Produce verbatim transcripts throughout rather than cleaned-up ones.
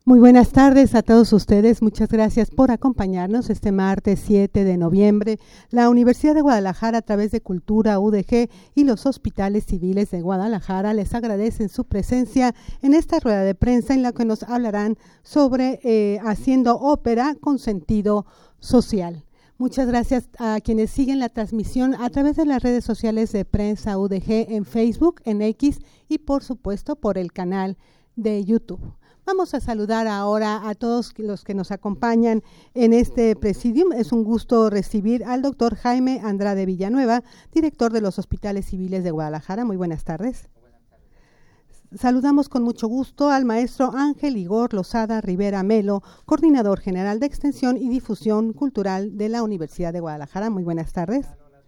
Muy buenas tardes a todos ustedes. Muchas gracias por acompañarnos este martes siete de noviembre. La Universidad de Guadalajara, a través de Cultura U D G y los hospitales civiles de Guadalajara, les agradecen su presencia en esta rueda de prensa en la que nos hablarán sobre eh, haciendo ópera con sentido social. Muchas gracias a quienes siguen la transmisión a través de las redes sociales de Prensa U D G en Facebook, en X y por supuesto por el canal de YouTube. Vamos a saludar ahora a todos los que nos acompañan en este presidium. Es un gusto recibir al doctor Jaime Andrade Villanueva, director de los Hospitales Civiles de Guadalajara. Muy buenas tardes. Buenas tardes. Saludamos con mucho gusto al maestro Ángel Igor Lozada Rivera Melo, coordinador general de Extensión y Difusión Cultural de la Universidad de Guadalajara. Muy buenas tardes.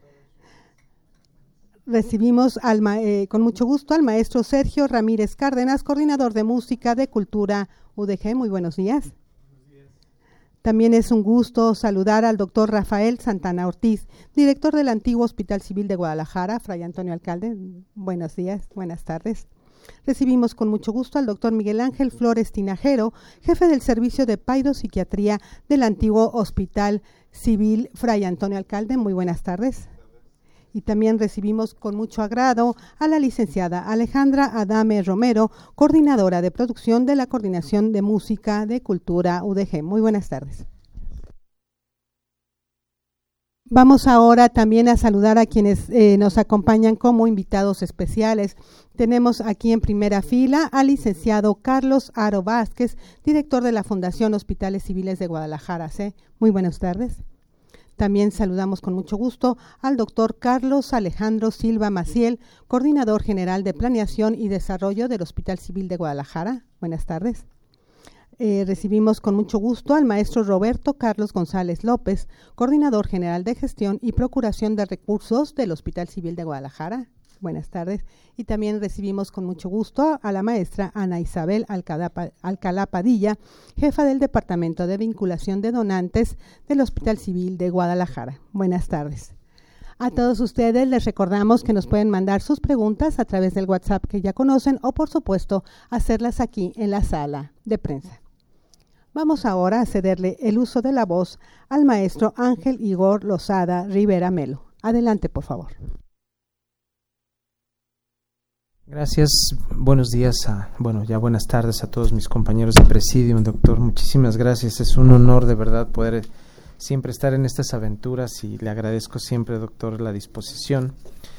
Recibimos al eh, con mucho gusto al maestro Sergio Ramírez Cárdenas, coordinador de música de Cultura U D G. Muy buenos días. Buenos días. También es un gusto saludar al doctor Rafael Santana Ortiz, director del antiguo Hospital Civil de Guadalajara. Fray Antonio Alcalde, buenos días, buenas tardes. Recibimos con mucho gusto al doctor Miguel Ángel Flores Tinajero, jefe del servicio de Psiquiatría del antiguo Hospital Civil Fray Antonio Alcalde. Muy buenas tardes. Y también recibimos con mucho agrado a la licenciada Alejandra Adame Romero, coordinadora de producción de la Coordinación de Música de Cultura U D G. Muy buenas tardes. Vamos ahora también a saludar a quienes eh, nos acompañan como invitados especiales. Tenemos aquí en primera fila al licenciado Carlos Aro Vázquez, director de la Fundación Hospitales Civiles de Guadalajara. ¿sí? Muy buenas tardes. También saludamos con mucho gusto al doctor Carlos Alejandro Silva Maciel, coordinador general de Planeación y Desarrollo del Hospital Civil de Guadalajara. Buenas tardes. Eh, recibimos con mucho gusto al maestro Roberto Carlos González López, coordinador general de Gestión y Procuración de Recursos del Hospital Civil de Guadalajara. Buenas tardes. Y también recibimos con mucho gusto a la maestra Ana Isabel Alcalá Padilla, jefa del Departamento de Vinculación de Donantes del Hospital Civil de Guadalajara. Buenas tardes. A todos ustedes les recordamos que nos pueden mandar sus preguntas a través del WhatsApp que ya conocen o, por supuesto, hacerlas aquí en la sala de prensa. Vamos ahora a cederle el uso de la voz al maestro Ángel Igor Lozada Rivera Melo. Adelante, por favor. Gracias, buenos días, a, bueno, ya buenas tardes a todos mis compañeros de Presidium, doctor, muchísimas gracias, es un honor de verdad poder siempre estar en estas aventuras y le agradezco siempre, doctor, la disposición.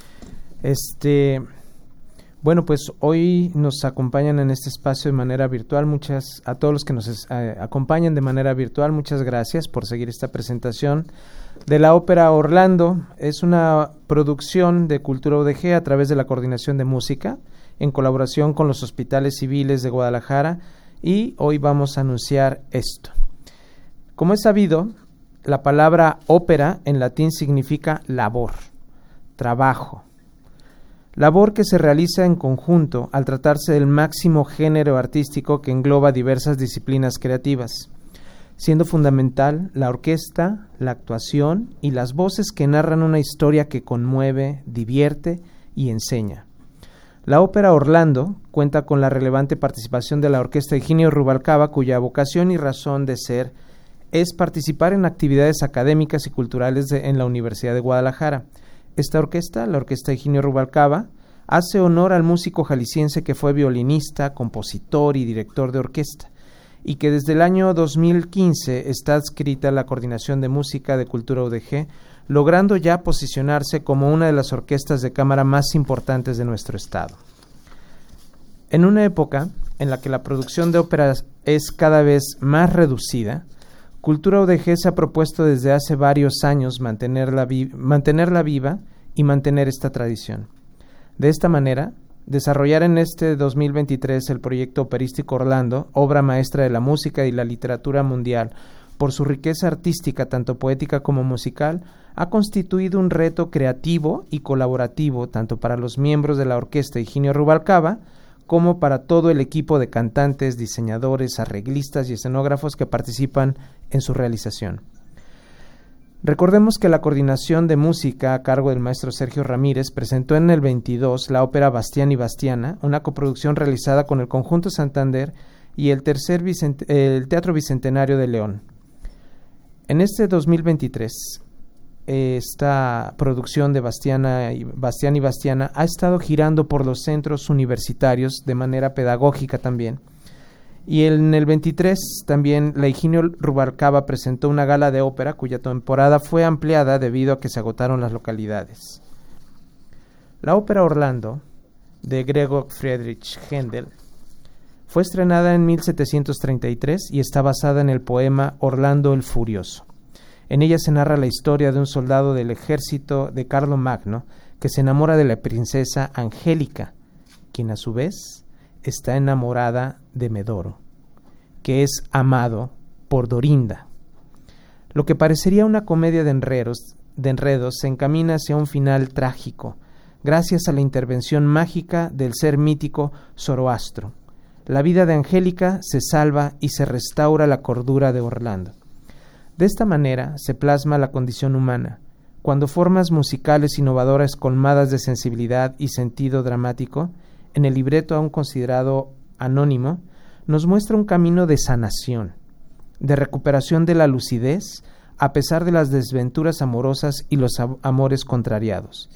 Este, bueno, pues hoy nos acompañan en este espacio de manera virtual, muchas, a todos los que nos eh, acompañan de manera virtual, muchas gracias por seguir esta presentación de la ópera Orlando. Es una producción de Cultura U D G a través de la Coordinación de Música en colaboración con los Hospitales Civiles de Guadalajara y hoy vamos a anunciar esto. Como es sabido, la palabra ópera en latín significa labor, trabajo. Labor que se realiza en conjunto al tratarse del máximo género artístico que engloba diversas disciplinas creativas, siendo fundamental la orquesta, la actuación y las voces que narran una historia que conmueve, divierte y enseña. La ópera Orlando cuenta con la relevante participación de la Orquesta Higinio Rubalcaba, cuya vocación y razón de ser es participar en actividades académicas y culturales de, en la Universidad de Guadalajara. Esta orquesta, la Orquesta Higinio Rubalcaba, hace honor al músico jalisciense que fue violinista, compositor y director de orquesta, y que desde el año dos mil quince está adscrita a la Coordinación de Música de Cultura U D G, logrando ya posicionarse como una de las orquestas de cámara más importantes de nuestro estado. En una época en la que la producción de óperas es cada vez más reducida, Cultura U D G se ha propuesto desde hace varios años mantenerla, vi- mantenerla viva y mantener esta tradición. De esta manera, desarrollar en este dos mil veintitrés el proyecto operístico Orlando, obra maestra de la música y la literatura mundial, por su riqueza artística, tanto poética como musical, ha constituido un reto creativo y colaborativo tanto para los miembros de la Orquesta Higinio Rubalcaba como para todo el equipo de cantantes, diseñadores, arreglistas y escenógrafos que participan en su realización. Recordemos que la Coordinación de Música a cargo del maestro Sergio Ramírez presentó en el veintidós la ópera Bastián y Bastiana, una coproducción realizada con el Conjunto Santander y el tercer Bicent- el Teatro Bicentenario de León. En este dos mil veintitrés, esta producción de Bastiana y, Bastián y Bastiana ha estado girando por los centros universitarios de manera pedagógica también. Y en el veintitrés también la Higinio Rubalcaba presentó una gala de ópera cuya temporada fue ampliada debido a que se agotaron las localidades. La ópera Orlando, de Gregor Friedrich Händel, fue estrenada en mil setecientos treinta y tres y está basada en el poema Orlando el Furioso. En ella se narra la historia de un soldado del ejército de Carlomagno que se enamora de la princesa Angélica, quien a su vez está enamorada de Medoro, que es amado por Dorinda. Lo que parecería una comedia de enredos, de enredos se encamina hacia un final trágico, gracias a la intervención mágica del ser mítico Zoroastro. La vida de Angélica se salva y se restaura la cordura de Orlando. De esta manera se plasma la condición humana, cuando formas musicales innovadoras colmadas de sensibilidad y sentido dramático, en el libreto aún considerado anónimo, nos muestra un camino de sanación, de recuperación de la lucidez, a pesar de las desventuras amorosas y los amores contrariados.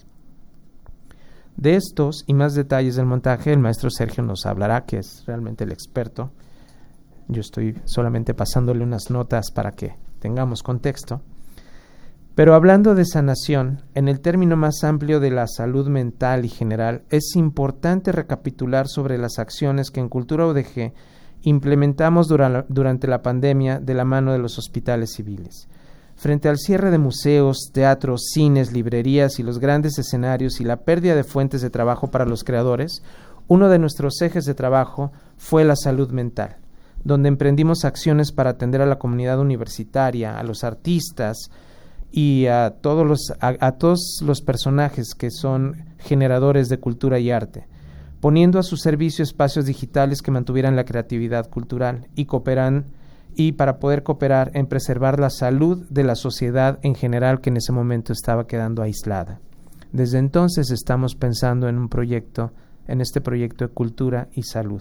De estos y más detalles del montaje, el maestro Sergio nos hablará, que es realmente el experto. Yo estoy solamente pasándole unas notas para que tengamos contexto. Pero hablando de sanación, en el término más amplio de la salud mental y general, es importante recapitular sobre las acciones que en Cultura U D G implementamos dura- durante la pandemia de la mano de los hospitales civiles. Frente al cierre de museos, teatros, cines, librerías y los grandes escenarios y la pérdida de fuentes de trabajo para los creadores, uno de nuestros ejes de trabajo fue la salud mental, donde emprendimos acciones para atender a la comunidad universitaria, a los artistas y a todos los, a, a todos los personajes que son generadores de cultura y arte, poniendo a su servicio espacios digitales que mantuvieran la creatividad cultural y cooperan y para poder cooperar en preservar la salud de la sociedad en general, que en ese momento estaba quedando aislada. Desde entonces estamos pensando en un proyecto, en este proyecto de cultura y salud.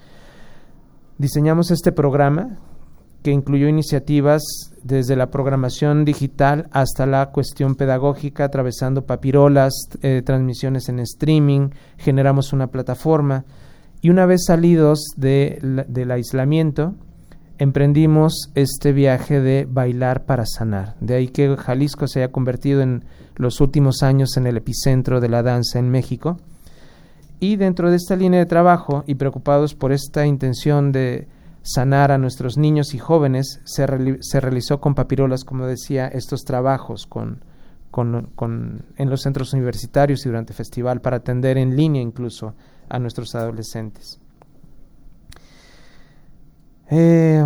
Diseñamos este programa que incluyó iniciativas desde la programación digital hasta la cuestión pedagógica, atravesando papirolas, eh, transmisiones en streaming, generamos una plataforma y una vez salidos de la, del aislamiento, emprendimos este viaje de bailar para sanar. De ahí que Jalisco se haya convertido en los últimos años en el epicentro de la danza en México. Y dentro de esta línea de trabajo y preocupados por esta intención de sanar a nuestros niños y jóvenes, se, re- se realizó con papirolas, como decía, estos trabajos con, con, con, en los centros universitarios y durante el festival para atender en línea incluso a nuestros adolescentes. Eh,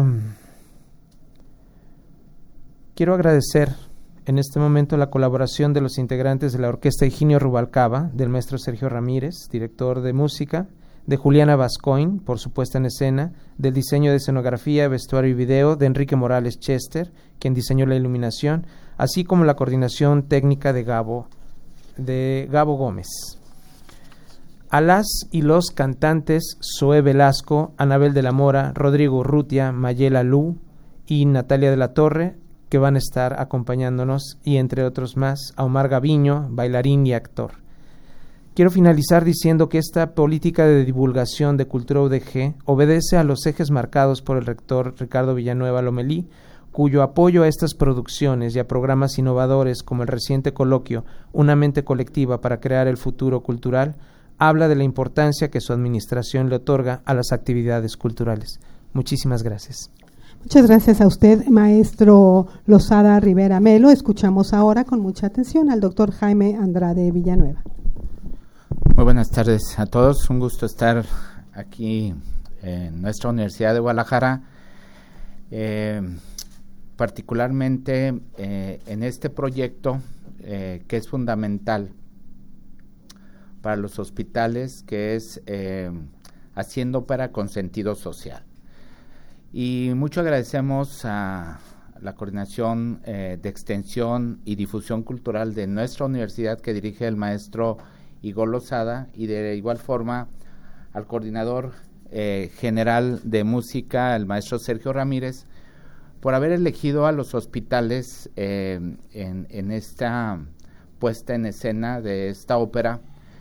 quiero agradecer en este momento la colaboración de los integrantes de la Orquesta Higinio Rubalcaba, del maestro Sergio Ramírez, director de música, de Juliana Bascoin, por su puesta en escena, del diseño de escenografía, vestuario y video, de Enrique Morales Chester, quien diseñó la iluminación, así como la coordinación técnica de Gabo, de Gabo Gómez. A las y los cantantes Zoé Velasco, Anabel de la Mora, Rodrigo Urrutia, Mayela Lu y Natalia de la Torre, que van a estar acompañándonos, y entre otros más, a Omar Gaviño, bailarín y actor. Quiero finalizar diciendo que esta política de divulgación de Cultura U D G obedece a los ejes marcados por el rector Ricardo Villanueva Lomelí, cuyo apoyo a estas producciones y a programas innovadores como el reciente coloquio Una mente colectiva para crear el futuro cultural habla de la importancia que su administración le otorga a las actividades culturales. Muchísimas gracias. Muchas gracias a usted, maestro Losada Rivera Melo. Escuchamos ahora con mucha atención al doctor Jaime Andrade Villanueva. Muy buenas tardes a todos. Un gusto estar aquí en nuestra Universidad de Guadalajara, eh, particularmente eh, en este proyecto eh, que es fundamental para los hospitales, que es eh, Haciendo Ópera con Sentido Social. Y mucho agradecemos a la coordinación eh, de extensión y difusión cultural de nuestra universidad que dirige el maestro Igor Losada, y de igual forma al coordinador eh, general de música, el maestro Sergio Ramírez, por haber elegido a los hospitales eh, en, en esta puesta en escena de esta ópera,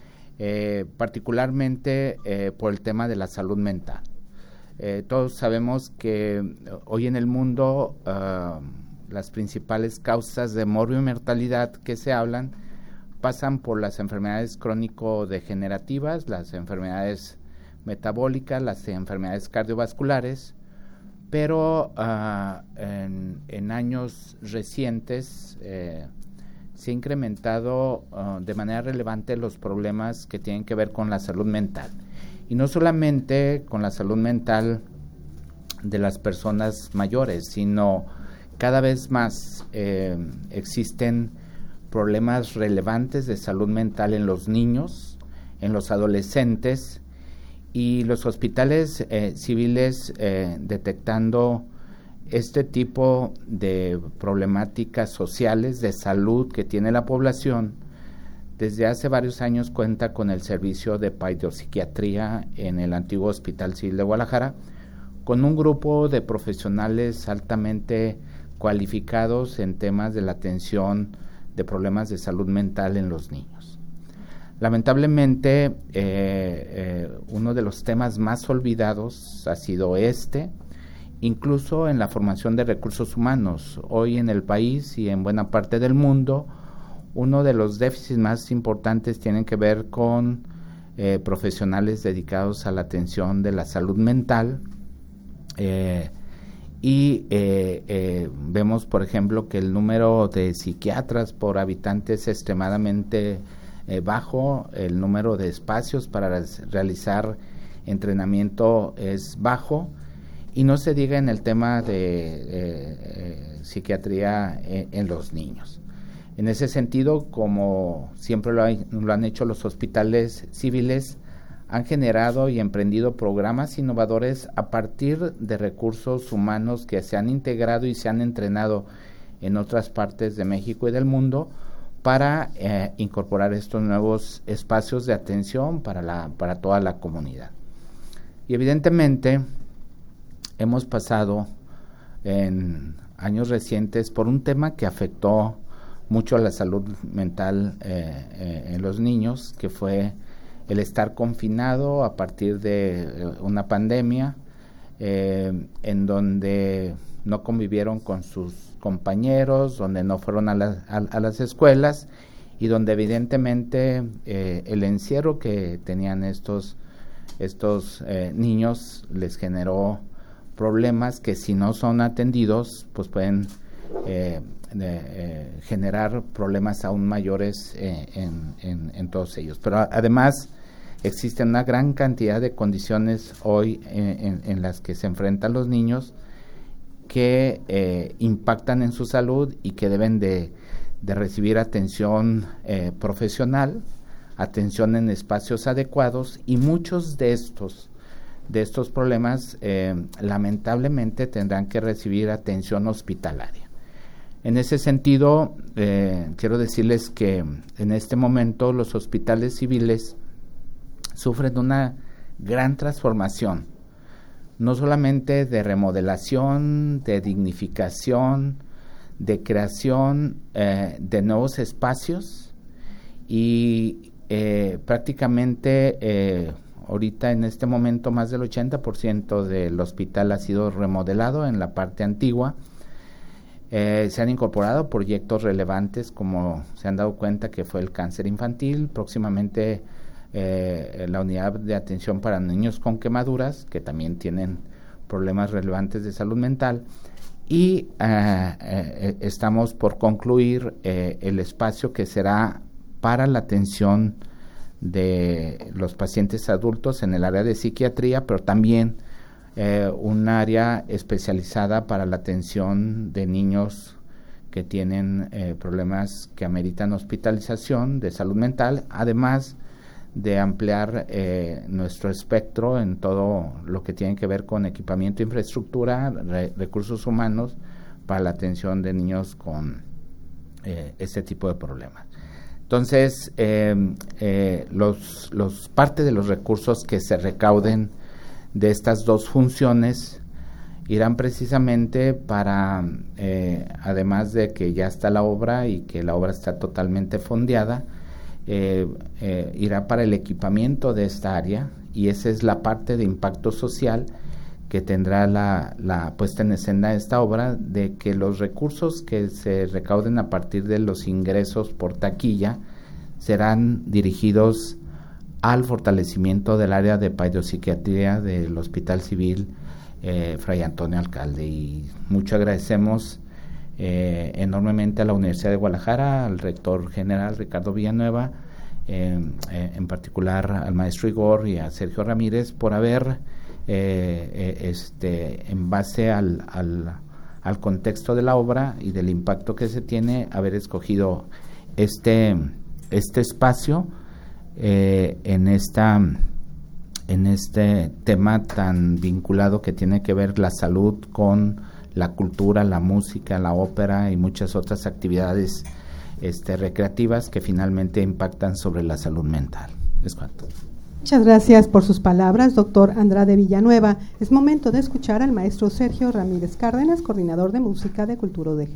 eh, particularmente eh, por el tema de la salud mental. Eh, todos sabemos que hoy en el mundo uh, las principales causas de morbio y mortalidad que se hablan pasan por las enfermedades crónico-degenerativas, las enfermedades metabólicas, las enfermedades cardiovasculares, pero uh, en, en años recientes eh, se ha incrementado uh, de manera relevante los problemas que tienen que ver con la salud mental. Y no solamente con la salud mental de las personas mayores, sino cada vez más eh, existen problemas relevantes de salud mental en los niños, en los adolescentes, y los hospitales eh, civiles eh, detectando este tipo de problemáticas sociales de salud que tiene la población. Desde hace varios años cuenta con el servicio de psiquiatría en el antiguo Hospital Civil de Guadalajara, con un grupo de profesionales altamente cualificados en temas de la atención de problemas de salud mental en los niños. Lamentablemente, eh, eh, uno de los temas más olvidados ha sido este, incluso en la formación de recursos humanos. Hoy en el país y en buena parte del mundo, uno de los déficits más importantes tiene que ver con eh, profesionales dedicados a la atención de la salud mental eh, y eh, eh, vemos, por ejemplo, que el número de psiquiatras por habitante es extremadamente eh, bajo, el número de espacios para realizar entrenamiento es bajo, y no se diga en el tema de eh, eh, psiquiatría en, en los niños. En ese sentido, como siempre lo, hay, lo han hecho los hospitales civiles, han generado y emprendido programas innovadores a partir de recursos humanos que se han integrado y se han entrenado en otras partes de México y del mundo para eh, incorporar estos nuevos espacios de atención para, la, para toda la comunidad. Y evidentemente hemos pasado en años recientes por un tema que afectó mucho a la salud mental eh, eh, en los niños, que fue el estar confinado a partir de eh, una pandemia eh, en donde no convivieron con sus compañeros, donde no fueron a, la, a, a las escuelas y donde evidentemente eh, el encierro que tenían estos, estos eh, niños les generó problemas que, si no son atendidos, pues pueden eh, de, eh, generar problemas aún mayores eh, en, en, en todos ellos. Pero a, además existen una gran cantidad de condiciones hoy eh, en, en las que se enfrentan los niños que eh, impactan en su salud y que deben de, de recibir atención eh, profesional, atención en espacios adecuados, y muchos de estos de estos problemas eh, lamentablemente tendrán que recibir atención hospitalaria. En ese sentido, eh, quiero decirles que en este momento los hospitales civiles sufren una gran transformación, no solamente de remodelación, de dignificación, de creación eh, de nuevos espacios, y eh, prácticamente eh, ahorita en este momento más del ochenta por ciento del hospital ha sido remodelado en la parte antigua. Eh, se han incorporado proyectos relevantes, como se han dado cuenta, que fue el cáncer infantil, próximamente eh, la unidad de atención para niños con quemaduras, que también tienen problemas relevantes de salud mental, y eh, eh, estamos por concluir eh, el espacio que será para la atención de los pacientes adultos en el área de psiquiatría, pero también Eh, un área especializada para la atención de niños que tienen eh, problemas que ameritan hospitalización de salud mental, además de ampliar eh, nuestro espectro en todo lo que tiene que ver con equipamiento, infraestructura, re, recursos humanos para la atención de niños con eh, este tipo de problemas. Entonces, eh, eh, los, los parte de los recursos que se recauden de estas dos funciones irán precisamente para, eh, además de que ya está la obra y que la obra está totalmente fondeada, eh, eh, irá para el equipamiento de esta área, y esa es la parte de impacto social que tendrá la, la puesta en escena de esta obra, de que los recursos que se recauden a partir de los ingresos por taquilla serán dirigidos al fortalecimiento del área de paidiopsiquiatría del Hospital Civil eh, Fray Antonio Alcalde. Y mucho agradecemos eh, enormemente a la Universidad de Guadalajara, al rector general Ricardo Villanueva, eh, eh, en particular al maestro Igor y a Sergio Ramírez, por haber, eh, eh, este, en base al, al, al contexto de la obra y del impacto que se tiene, haber escogido este, este espacio eh, en esta en este tema tan vinculado que tiene que ver la salud con la cultura, la música, la ópera y muchas otras actividades este, recreativas que finalmente impactan sobre la salud mental. Es cuanto. Muchas gracias por sus palabras, doctor Andrade Villanueva. Es momento de escuchar al maestro Sergio Ramírez Cárdenas, coordinador de música de Cultura U D G.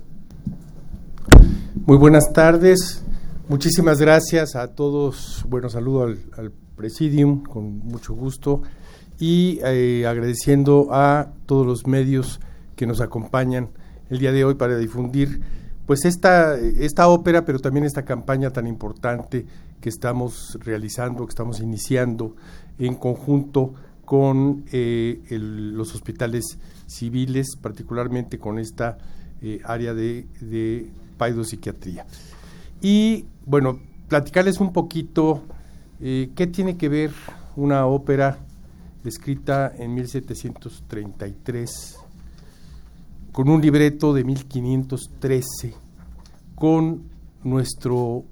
Muy buenas tardes, muchísimas gracias a todos. Bueno, saludo al, al Presidium con mucho gusto y eh, agradeciendo a todos los medios que nos acompañan el día de hoy para difundir pues esta, esta ópera, pero también esta campaña tan importante que estamos realizando, que estamos iniciando en conjunto con eh, el, los hospitales civiles, particularmente con esta eh, área de, de paidiopsiquiatría. Y bueno, platicarles un poquito eh, qué tiene que ver una ópera escrita en mil setecientos treinta y tres con un libreto de mil quinientos trece con nuestro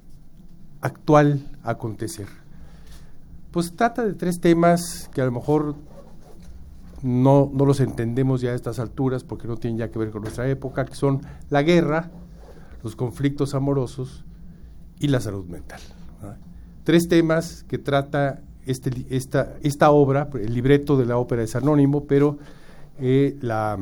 actual acontecer. Pues trata de tres temas que a lo mejor no, no los entendemos ya a estas alturas porque no tienen ya que ver con nuestra época, que son la guerra, los conflictos amorosos y la salud mental, ¿verdad? Tres temas que trata este, esta, esta obra, el libreto de la ópera es anónimo, pero eh, la,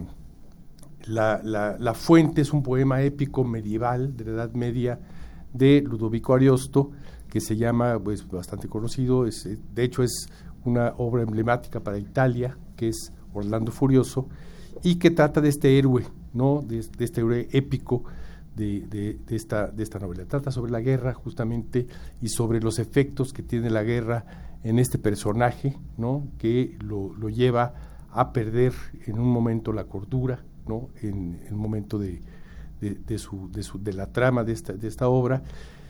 la, la, la fuente es un poema épico medieval de la Edad Media de Ludovico Ariosto, que se llama, pues bastante conocido, es, de hecho es una obra emblemática para Italia, que es Orlando Furioso, y que trata de este héroe, ¿no? de, de este héroe épico de, de, de, esta, de esta novela. Trata sobre la guerra justamente y sobre los efectos que tiene la guerra en este personaje, ¿no? que lo, lo lleva a perder en un momento la cordura, ¿no? en el momento de, de, de, su, de, su, de la trama de esta, de esta obra,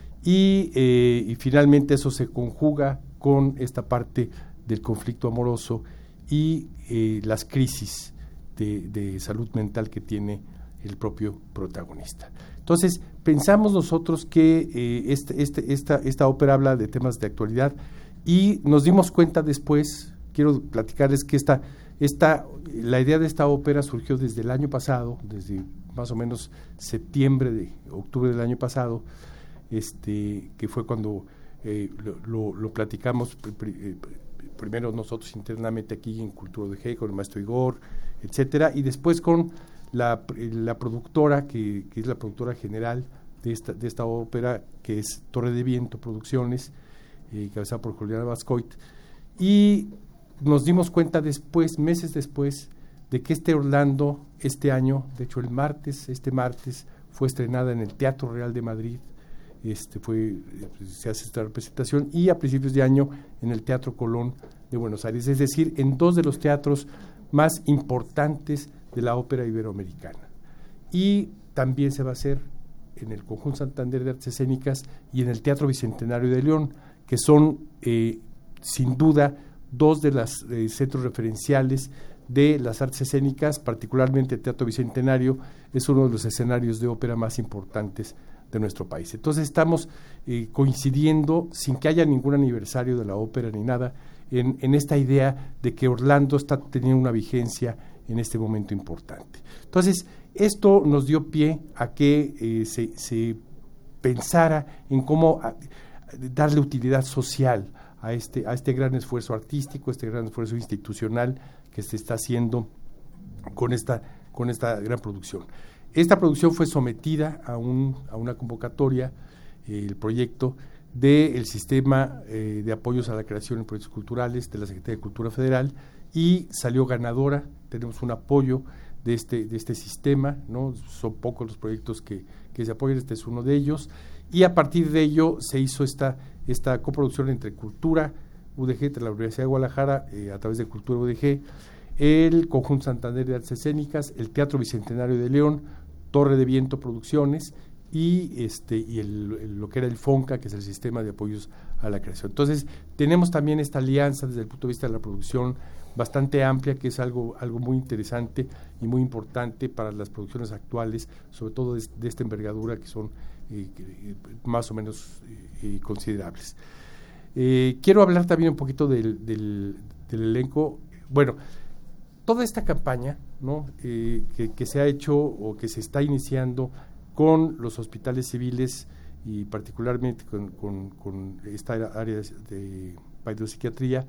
y, eh, y finalmente eso se conjuga con esta parte del conflicto amoroso y eh, las crisis de, de salud mental que tiene el propio protagonista. Entonces, pensamos nosotros que eh, este, este, esta, esta ópera habla de temas de actualidad y nos dimos cuenta después, quiero platicarles que esta, esta, la idea de esta ópera surgió desde el año pasado, desde más o menos septiembre, de octubre del año pasado, este, que fue cuando eh, lo, lo, lo platicamos pr pr eh, primero nosotros internamente aquí en Cultura U D G con el maestro Igor, etcétera, y después con la, la productora que, que es la productora general de esta, de esta ópera, que es Torre de Viento Producciones, eh, cabezada por Juliana Bascoit, y nos dimos cuenta después, meses después, de que este Orlando, este año, de hecho el martes, este martes, fue estrenada en el Teatro Real de Madrid. Este fue, se hace esta representación, y a principios de año en el Teatro Colón de Buenos Aires, es decir, en dos de los teatros más importantes de la ópera iberoamericana. Y también se va a hacer en el Conjunto Santander de Artes Escénicas y en el Teatro Bicentenario de León, que son eh, sin duda dos de los eh, centros referenciales de las artes escénicas, particularmente el Teatro Bicentenario es uno de los escenarios de ópera más importantes de nuestro país. Entonces estamos eh, coincidiendo, sin que haya ningún aniversario de la ópera ni nada, en, en esta idea de que Orlando está teniendo una vigencia en este momento importante. Entonces, esto nos dio pie a que eh, se, se pensara en cómo a, darle utilidad social a este, a este gran esfuerzo artístico, este gran esfuerzo institucional que se está haciendo con esta, con esta gran producción. Esta producción fue sometida a, un, a una convocatoria, eh, el proyecto del Sistema eh, de Apoyos a la Creación en Proyectos Culturales de la Secretaría de Cultura Federal, y salió ganadora. Tenemos un apoyo de este, de este sistema, ¿no? Son pocos los proyectos que, que se apoyan, este es uno de ellos, y a partir de ello se hizo esta, esta coproducción entre Cultura U D G, entre la Universidad de Guadalajara, eh, a través de Cultura U D G, el Conjunto Santander de Artes Escénicas, el Teatro Bicentenario de León, Torre de Viento Producciones, y este y el, el, lo que era el FONCA, que es el Sistema de Apoyos a la Creación. Entonces, tenemos también esta alianza desde el punto de vista de la producción bastante amplia, que es algo, algo muy interesante y muy importante para las producciones actuales, sobre todo de, de esta envergadura, que son eh, eh, más o menos eh, considerables. Eh, quiero hablar también un poquito del, del, del elenco. Bueno, toda esta campaña, ¿no? eh, que, que se ha hecho o que se está iniciando con los hospitales civiles y particularmente con, con, con esta área de, de pedopsiquiatría,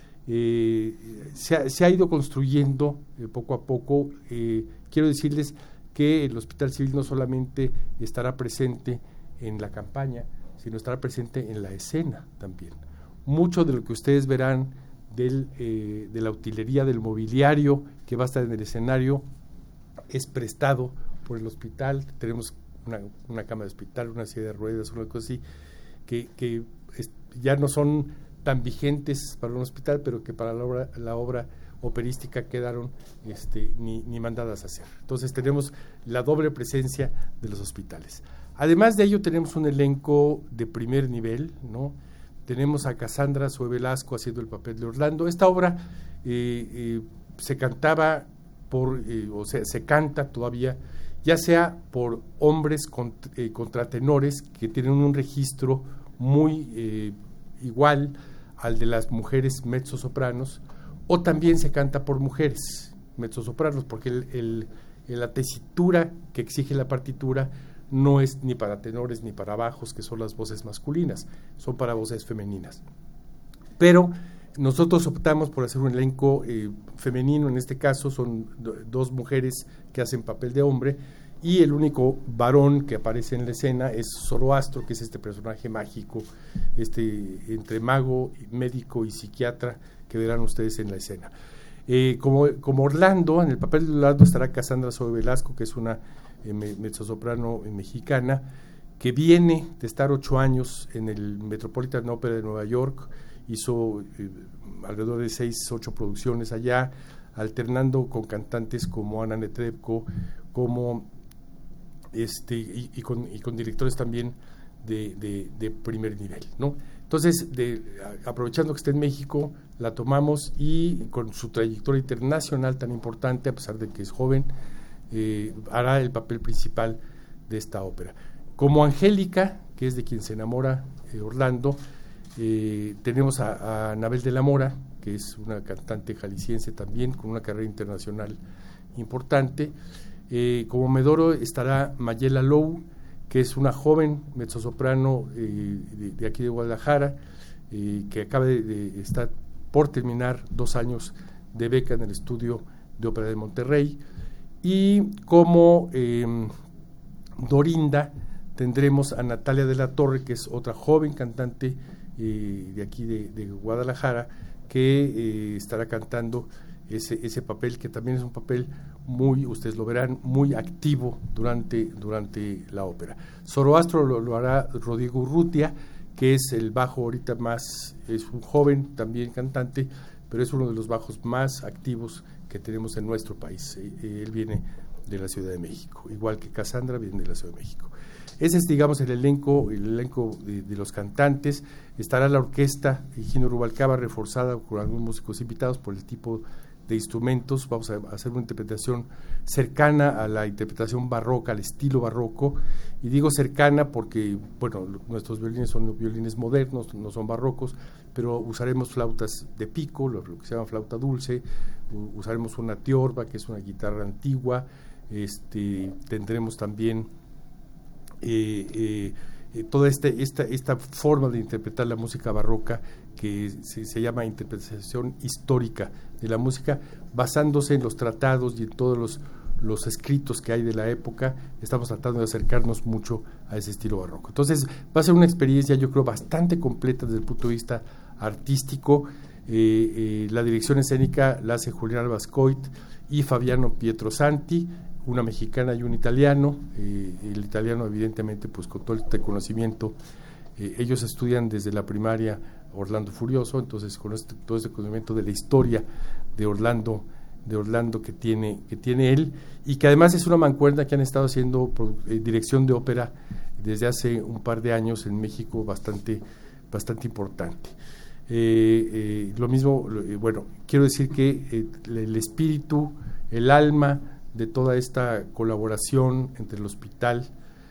eh, se, ha, se ha ido construyendo eh, poco a poco. Eh, quiero decirles que el Hospital Civil no solamente estará presente en la campaña, sino estará presente en la escena también. Mucho de lo que ustedes verán del, eh, de la utilería, del mobiliario que va a estar en el escenario, es prestado por el hospital. Tenemos una, una cama de hospital, una silla de ruedas, una cosa así, que, que es, ya no son tan vigentes para un hospital, pero que para la obra, la obra operística quedaron este, ni, ni mandadas a hacer. Entonces tenemos la doble presencia de los hospitales. Además de ello, tenemos un elenco de primer nivel, ¿no? Tenemos a Cassandra Zoe Velasco haciendo el papel de Orlando. Esta obra eh, eh, se cantaba por, eh, o sea, se canta todavía, ya sea por hombres cont, eh, contratenores que tienen un registro muy eh, igual al de las mujeres mezzosopranos, o también se canta por mujeres mezzosopranos, porque el, el, el, la tesitura que exige la partitura no es ni para tenores ni para bajos, que son las voces masculinas, son para voces femeninas. Pero nosotros optamos por hacer un elenco eh, femenino, en este caso son do, dos mujeres que hacen papel de hombre, y el único varón que aparece en la escena es Zoroastro, que es este personaje mágico, este entre mago, médico y psiquiatra, que verán ustedes en la escena. Eh, como, como Orlando, en el papel de Orlando estará Cassandra Zoe Velasco, que es una eh, mezzosoprano mexicana, que viene de estar ocho años en el Metropolitan Opera de Nueva York, hizo eh, alrededor de seis, ocho producciones allá, alternando con cantantes como Anna Netrebko, como este y, y, con, y con directores también de, de, de primer nivel, ¿no? Entonces, de, a, aprovechando que está en México, la tomamos, y con su trayectoria internacional tan importante, a pesar de que es joven, eh, hará el papel principal de esta ópera. Como Angélica, que es de quien se enamora eh, Orlando, eh, tenemos a, a Anabel de la Mora, que es una cantante jalisciense también, con una carrera internacional importante. Eh, como Medoro estará Mayela Lowe, que es una joven mezzosoprano eh, de, de aquí de Guadalajara, eh, que acaba de, de estar por terminar dos años de beca en el Estudio de Ópera de Monterrey. Y como eh, Dorinda tendremos a Natalia de la Torre, que es otra joven cantante eh, de aquí de, de Guadalajara, que eh, estará cantando ese, ese papel, que también es un papel muy, ustedes lo verán, muy activo durante, durante la ópera. Zoroastro lo, lo hará Rodrigo Urrutia, que es el bajo ahorita más, es un joven también cantante, pero es uno de los bajos más activos que tenemos en nuestro país. Él viene de la Ciudad de México, igual que Cassandra viene de la Ciudad de México. Ese es, digamos, el elenco, el elenco de, de los cantantes. Estará la orquesta Higino Rubalcaba, reforzada con algunos músicos invitados por el tipo de instrumentos. Vamos a hacer una interpretación cercana a la interpretación barroca, al estilo barroco, y digo cercana porque, bueno, nuestros violines son violines modernos, no son barrocos, pero usaremos flautas de pico, lo que se llama flauta dulce, usaremos una tiorba, que es una guitarra antigua, este, tendremos también eh, eh, toda este, esta, esta forma de interpretar la música barroca que se, se llama interpretación histórica de la música, basándose en los tratados y en todos los, los escritos que hay de la época. Estamos tratando de acercarnos mucho a ese estilo barroco. Entonces va a ser una experiencia, yo creo, bastante completa desde el punto de vista artístico. Eh, eh, la dirección escénica la hace Julián Albascoit y Fabiano Pietrosanti, una mexicana y un italiano. Eh, el italiano, evidentemente, pues con todo este conocimiento, eh, ellos estudian desde la primaria Orlando Furioso, entonces con este, todo este conocimiento de la historia de Orlando, de Orlando que tiene, que tiene él, y que además es una mancuerna que han estado haciendo eh, dirección de ópera desde hace un par de años en México, bastante, bastante importante. Eh, eh, lo mismo, eh, bueno, quiero decir que eh, el espíritu, el alma de toda esta colaboración entre el hospital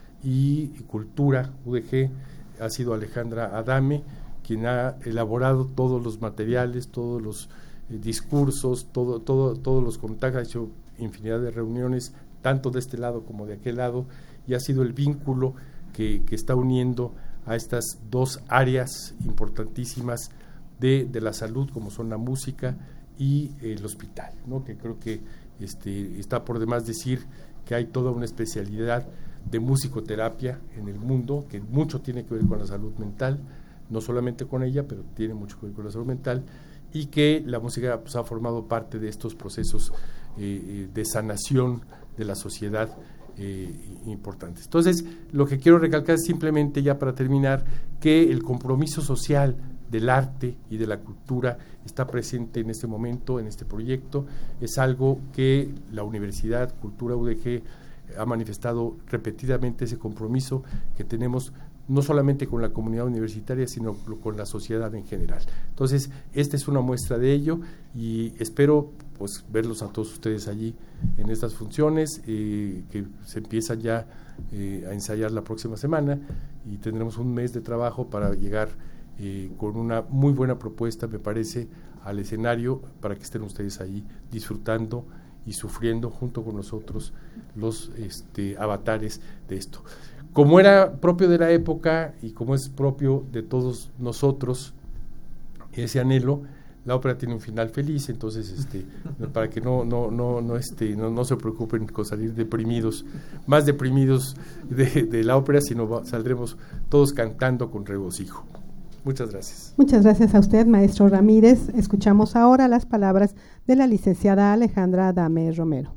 y cultura U D G ha sido Alejandra Adame, quien ha elaborado todos los materiales, todos los eh, discursos, todo, todo, todos los contactos, ha hecho infinidad de reuniones, tanto de este lado como de aquel lado, y ha sido el vínculo que, que está uniendo a estas dos áreas importantísimas de, de la salud, como son la música y eh, el hospital, ¿no? Que creo que este, está por demás decir que hay toda una especialidad de musicoterapia en el mundo, que mucho tiene que ver con la salud mental, no solamente con ella, pero tiene mucho que ver con la salud mental, y que la música pues, ha formado parte de estos procesos eh, de sanación de la sociedad eh, importantes. Entonces, lo que quiero recalcar es simplemente, ya para terminar, que el compromiso social del arte y de la cultura está presente en este momento, en este proyecto. Es algo que la Universidad Cultura U D G ha manifestado repetidamente, ese compromiso que tenemos no solamente con la comunidad universitaria, sino con la sociedad en general. Entonces, esta es una muestra de ello, y espero pues verlos a todos ustedes allí en estas funciones, eh, que se empiezan ya eh, a ensayar la próxima semana, y tendremos un mes de trabajo para llegar eh, con una muy buena propuesta, me parece, al escenario, para que estén ustedes ahí disfrutando y sufriendo junto con nosotros los este, avatares de esto. Como era propio de la época y como es propio de todos nosotros ese anhelo, la ópera tiene un final feliz, entonces este, para que no no no no este no, no se preocupen con salir deprimidos, más deprimidos de, de la ópera, sino va, saldremos todos cantando con regocijo. Muchas gracias. Muchas gracias a usted, maestro Ramírez. Escuchamos ahora las palabras de la licenciada Alejandra Adame Romero.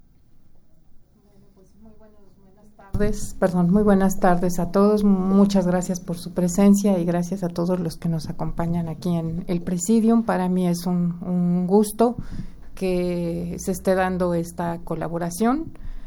Tardes, perdón, muy buenas tardes a todos. Muchas gracias por su presencia y gracias a todos los que nos acompañan aquí en el Presidium. Para mí es un, un gusto que se esté dando esta colaboración.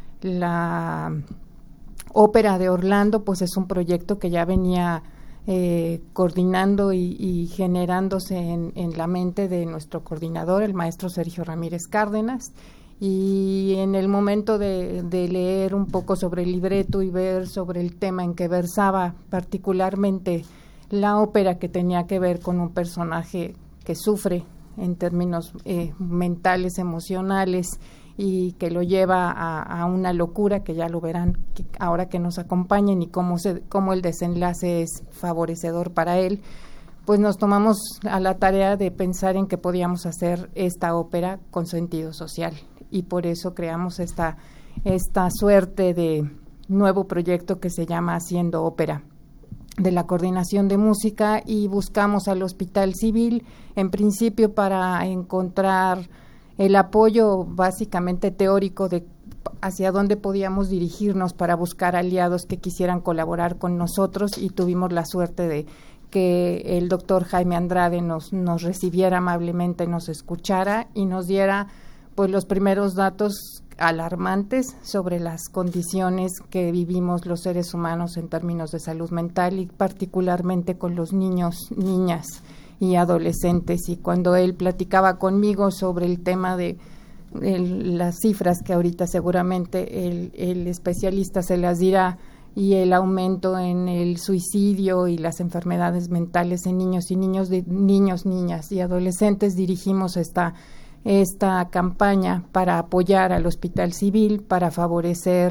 La Ópera de Orlando, pues es un proyecto que ya venía eh, coordinando y, y generándose en, en la mente de nuestro coordinador, el maestro Sergio Ramírez Cárdenas. Y en el momento de, de leer un poco sobre el libreto y ver sobre el tema en que versaba, particularmente la ópera que tenía que ver con un personaje que sufre en términos eh, mentales, emocionales, y que lo lleva a, a una locura, que ya lo verán que ahora que nos acompañen, y cómo, se, cómo el desenlace es favorecedor para él, pues nos tomamos a la tarea de pensar en que podíamos hacer esta ópera con sentido social. Y por eso creamos esta, esta suerte de nuevo proyecto que se llama Haciendo Ópera, de la Coordinación de Música, y buscamos al Hospital Civil, en principio para encontrar el apoyo básicamente teórico de hacia dónde podíamos dirigirnos para buscar aliados que quisieran colaborar con nosotros, y tuvimos la suerte de que el doctor Jaime Andrade nos, nos recibiera amablemente, nos escuchara y nos diera pues los primeros datos alarmantes sobre las condiciones que vivimos los seres humanos en términos de salud mental, y particularmente con los niños, niñas y adolescentes. Y cuando él platicaba conmigo sobre el tema de el, las cifras que ahorita seguramente el, el especialista se las dirá, y el aumento en el suicidio y las enfermedades mentales en niños y niños de niños, niñas y adolescentes, dirigimos esta esta campaña para apoyar al Hospital Civil, para favorecer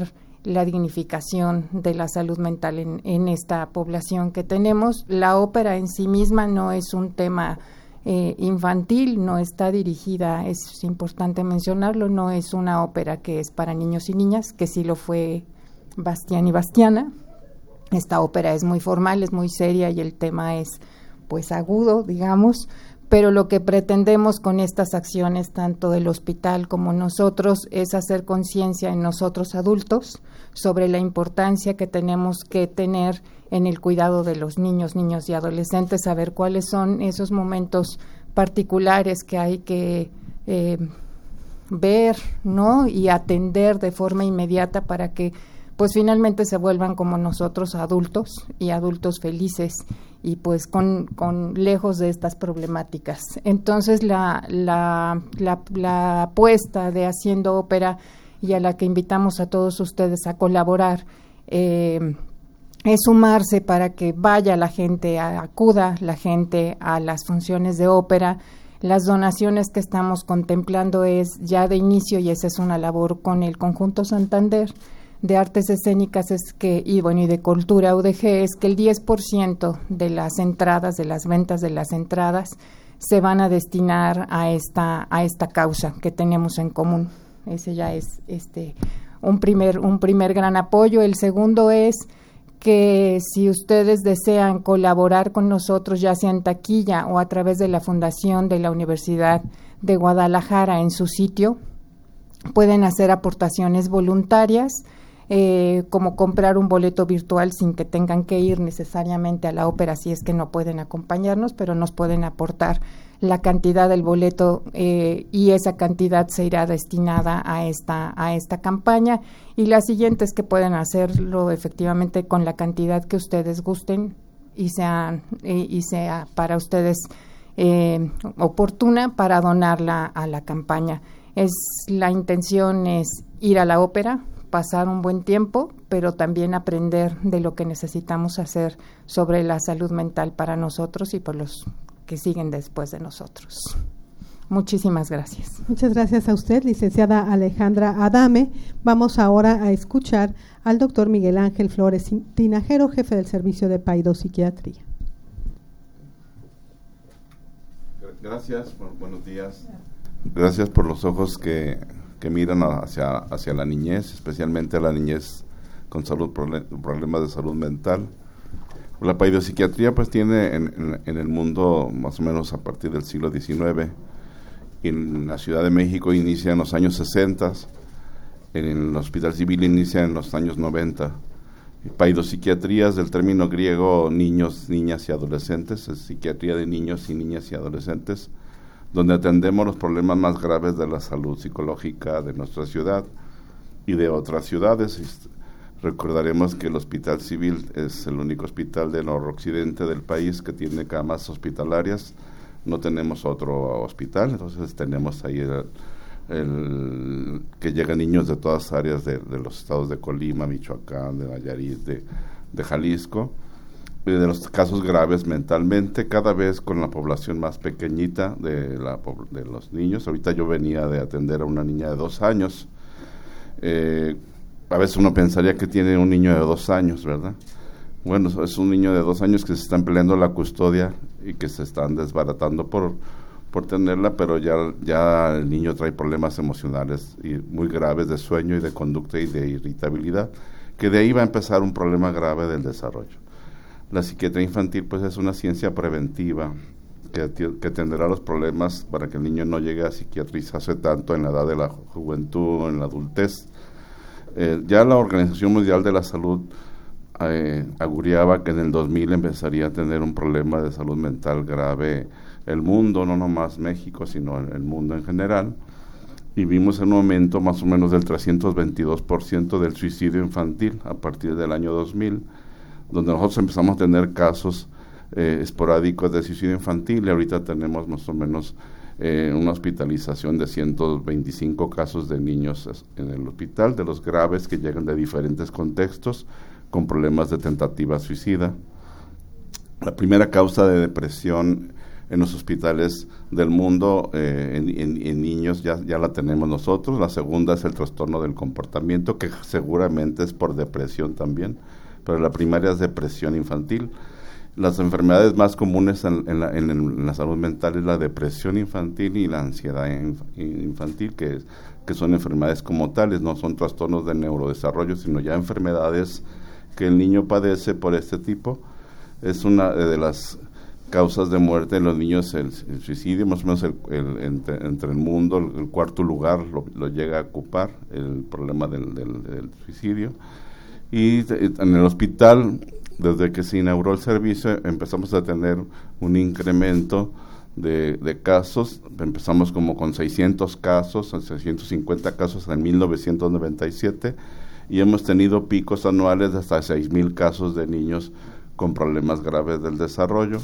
la dignificación de la salud mental en, en esta población que tenemos. La ópera en sí misma no es un tema eh, infantil, no está dirigida, es importante mencionarlo, no es una ópera que es para niños y niñas, que sí lo fue Bastián y Bastiana. Esta ópera es muy formal, es muy seria y el tema es pues agudo, digamos, pero lo que pretendemos con estas acciones, tanto del hospital como nosotros, es hacer conciencia en nosotros adultos sobre la importancia que tenemos que tener en el cuidado de los niños, niños y adolescentes, saber cuáles son esos momentos particulares que hay que eh, ver, ¿no? Y atender de forma inmediata para que pues finalmente se vuelvan como nosotros adultos y adultos felices y pues con, con lejos de estas problemáticas. Entonces la, la, la, la apuesta de Haciendo Ópera y a la que invitamos a todos ustedes a colaborar eh, es sumarse para que vaya la gente, a, acuda la gente a las funciones de ópera. Las donaciones que estamos contemplando es ya de inicio, y esa es una labor con el Conjunto Santander de Artes Escénicas, es que, y bueno, y de Cultura U D G, es que el diez por ciento de las entradas, de las ventas de las entradas, se van a destinar a esta, a esta causa que tenemos en común. Ese ya es este un primer, un primer gran apoyo. El segundo es que si ustedes desean colaborar con nosotros, ya sea en taquilla o a través de la Fundación de la Universidad de Guadalajara en su sitio, pueden hacer aportaciones voluntarias, eh, como comprar un boleto virtual sin que tengan que ir necesariamente a la ópera si es que no pueden acompañarnos, pero nos pueden aportar la cantidad del boleto eh, y esa cantidad se irá destinada a esta a esta campaña. Y la siguiente es que pueden hacerlo efectivamente con la cantidad que ustedes gusten y sea, eh, y sea para ustedes eh, oportuna para donarla a la campaña. Es la intención es ir a la ópera, pasar un buen tiempo, pero también aprender de lo que necesitamos hacer sobre la salud mental para nosotros y por los que siguen después de nosotros. Muchísimas gracias. Muchas gracias a usted, licenciada Alejandra Adame. Vamos ahora a escuchar al doctor Miguel Ángel Flores Tinajero, jefe del Servicio de Paidopsiquiatría. Gracias, bueno, buenos días. Gracias por los ojos que, que miran hacia, hacia la niñez, especialmente a la niñez con salud problemas de salud mental. La paidopsiquiatría pues tiene en, en, en el mundo más o menos a partir del siglo diecinueve. En la Ciudad de México inicia en los años sesenta, en el Hospital Civil inicia en los años noventa. Paidopsiquiatría es del término griego niños, niñas y adolescentes, es psiquiatría de niños y niñas y adolescentes, donde atendemos los problemas más graves de la salud psicológica de nuestra ciudad y de otras ciudades. Recordaremos que el Hospital Civil es el único hospital del noroccidente del país que tiene camas hospitalarias. No tenemos otro hospital, entonces tenemos ahí el, el que llegan niños de todas áreas de, de los estados de Colima, Michoacán, de Nayarit, de, de Jalisco, y de los casos graves mentalmente, cada vez con la población más pequeñita de, la, de los niños. Ahorita yo venía de atender a una niña de dos años. Eh, a veces uno pensaría que tiene un niño de dos años, ¿verdad? Bueno, es un niño de dos años que se están peleando la custodia y que se están desbaratando por, por tenerla, pero ya, ya el niño trae problemas emocionales y muy graves de sueño y de conducta y de irritabilidad, que de ahí va a empezar un problema grave del desarrollo. La psiquiatría infantil pues es una ciencia preventiva que, que atenderá los problemas para que el niño no llegue a psiquiatrizarse tanto en la edad de la juventud o en la adultez. Eh, ya la Organización Mundial de la Salud Eh, auguraba que en el dos mil empezaría a tener un problema de salud mental grave el mundo, no nomás México, sino el, el mundo en general, y vimos en un aumento más o menos del trescientos veintidós por ciento del suicidio infantil a partir del año dos mil, donde nosotros empezamos a tener casos eh, esporádicos de suicidio infantil, y ahorita tenemos más o menos eh, una hospitalización de ciento veinticinco casos de niños en el hospital, de los graves que llegan de diferentes contextos, con problemas de tentativa suicida. La primera causa de depresión en los hospitales del mundo, eh, en, en, en niños ya, ya la tenemos nosotros. La segunda es el trastorno del comportamiento, que seguramente es por depresión también, pero la primaria es depresión infantil. Las enfermedades más comunes en, en, la, en, en la salud mental es la depresión infantil y la ansiedad inf, infantil, que, que son enfermedades como tales, no son trastornos de neurodesarrollo, sino ya enfermedades que el niño padece por este tipo. Es una de las causas de muerte en los niños, el, el suicidio, más o menos el, el, entre, entre el mundo, el, el cuarto lugar lo, lo llega a ocupar el problema del, del, del suicidio. Y de, en el hospital, desde que se inauguró el servicio, empezamos a tener un incremento de, de casos. Empezamos como con seiscientos casos, seiscientos cincuenta casos en mil novecientos noventa y siete, y hemos tenido picos anuales de hasta seis mil casos de niños con problemas graves del desarrollo,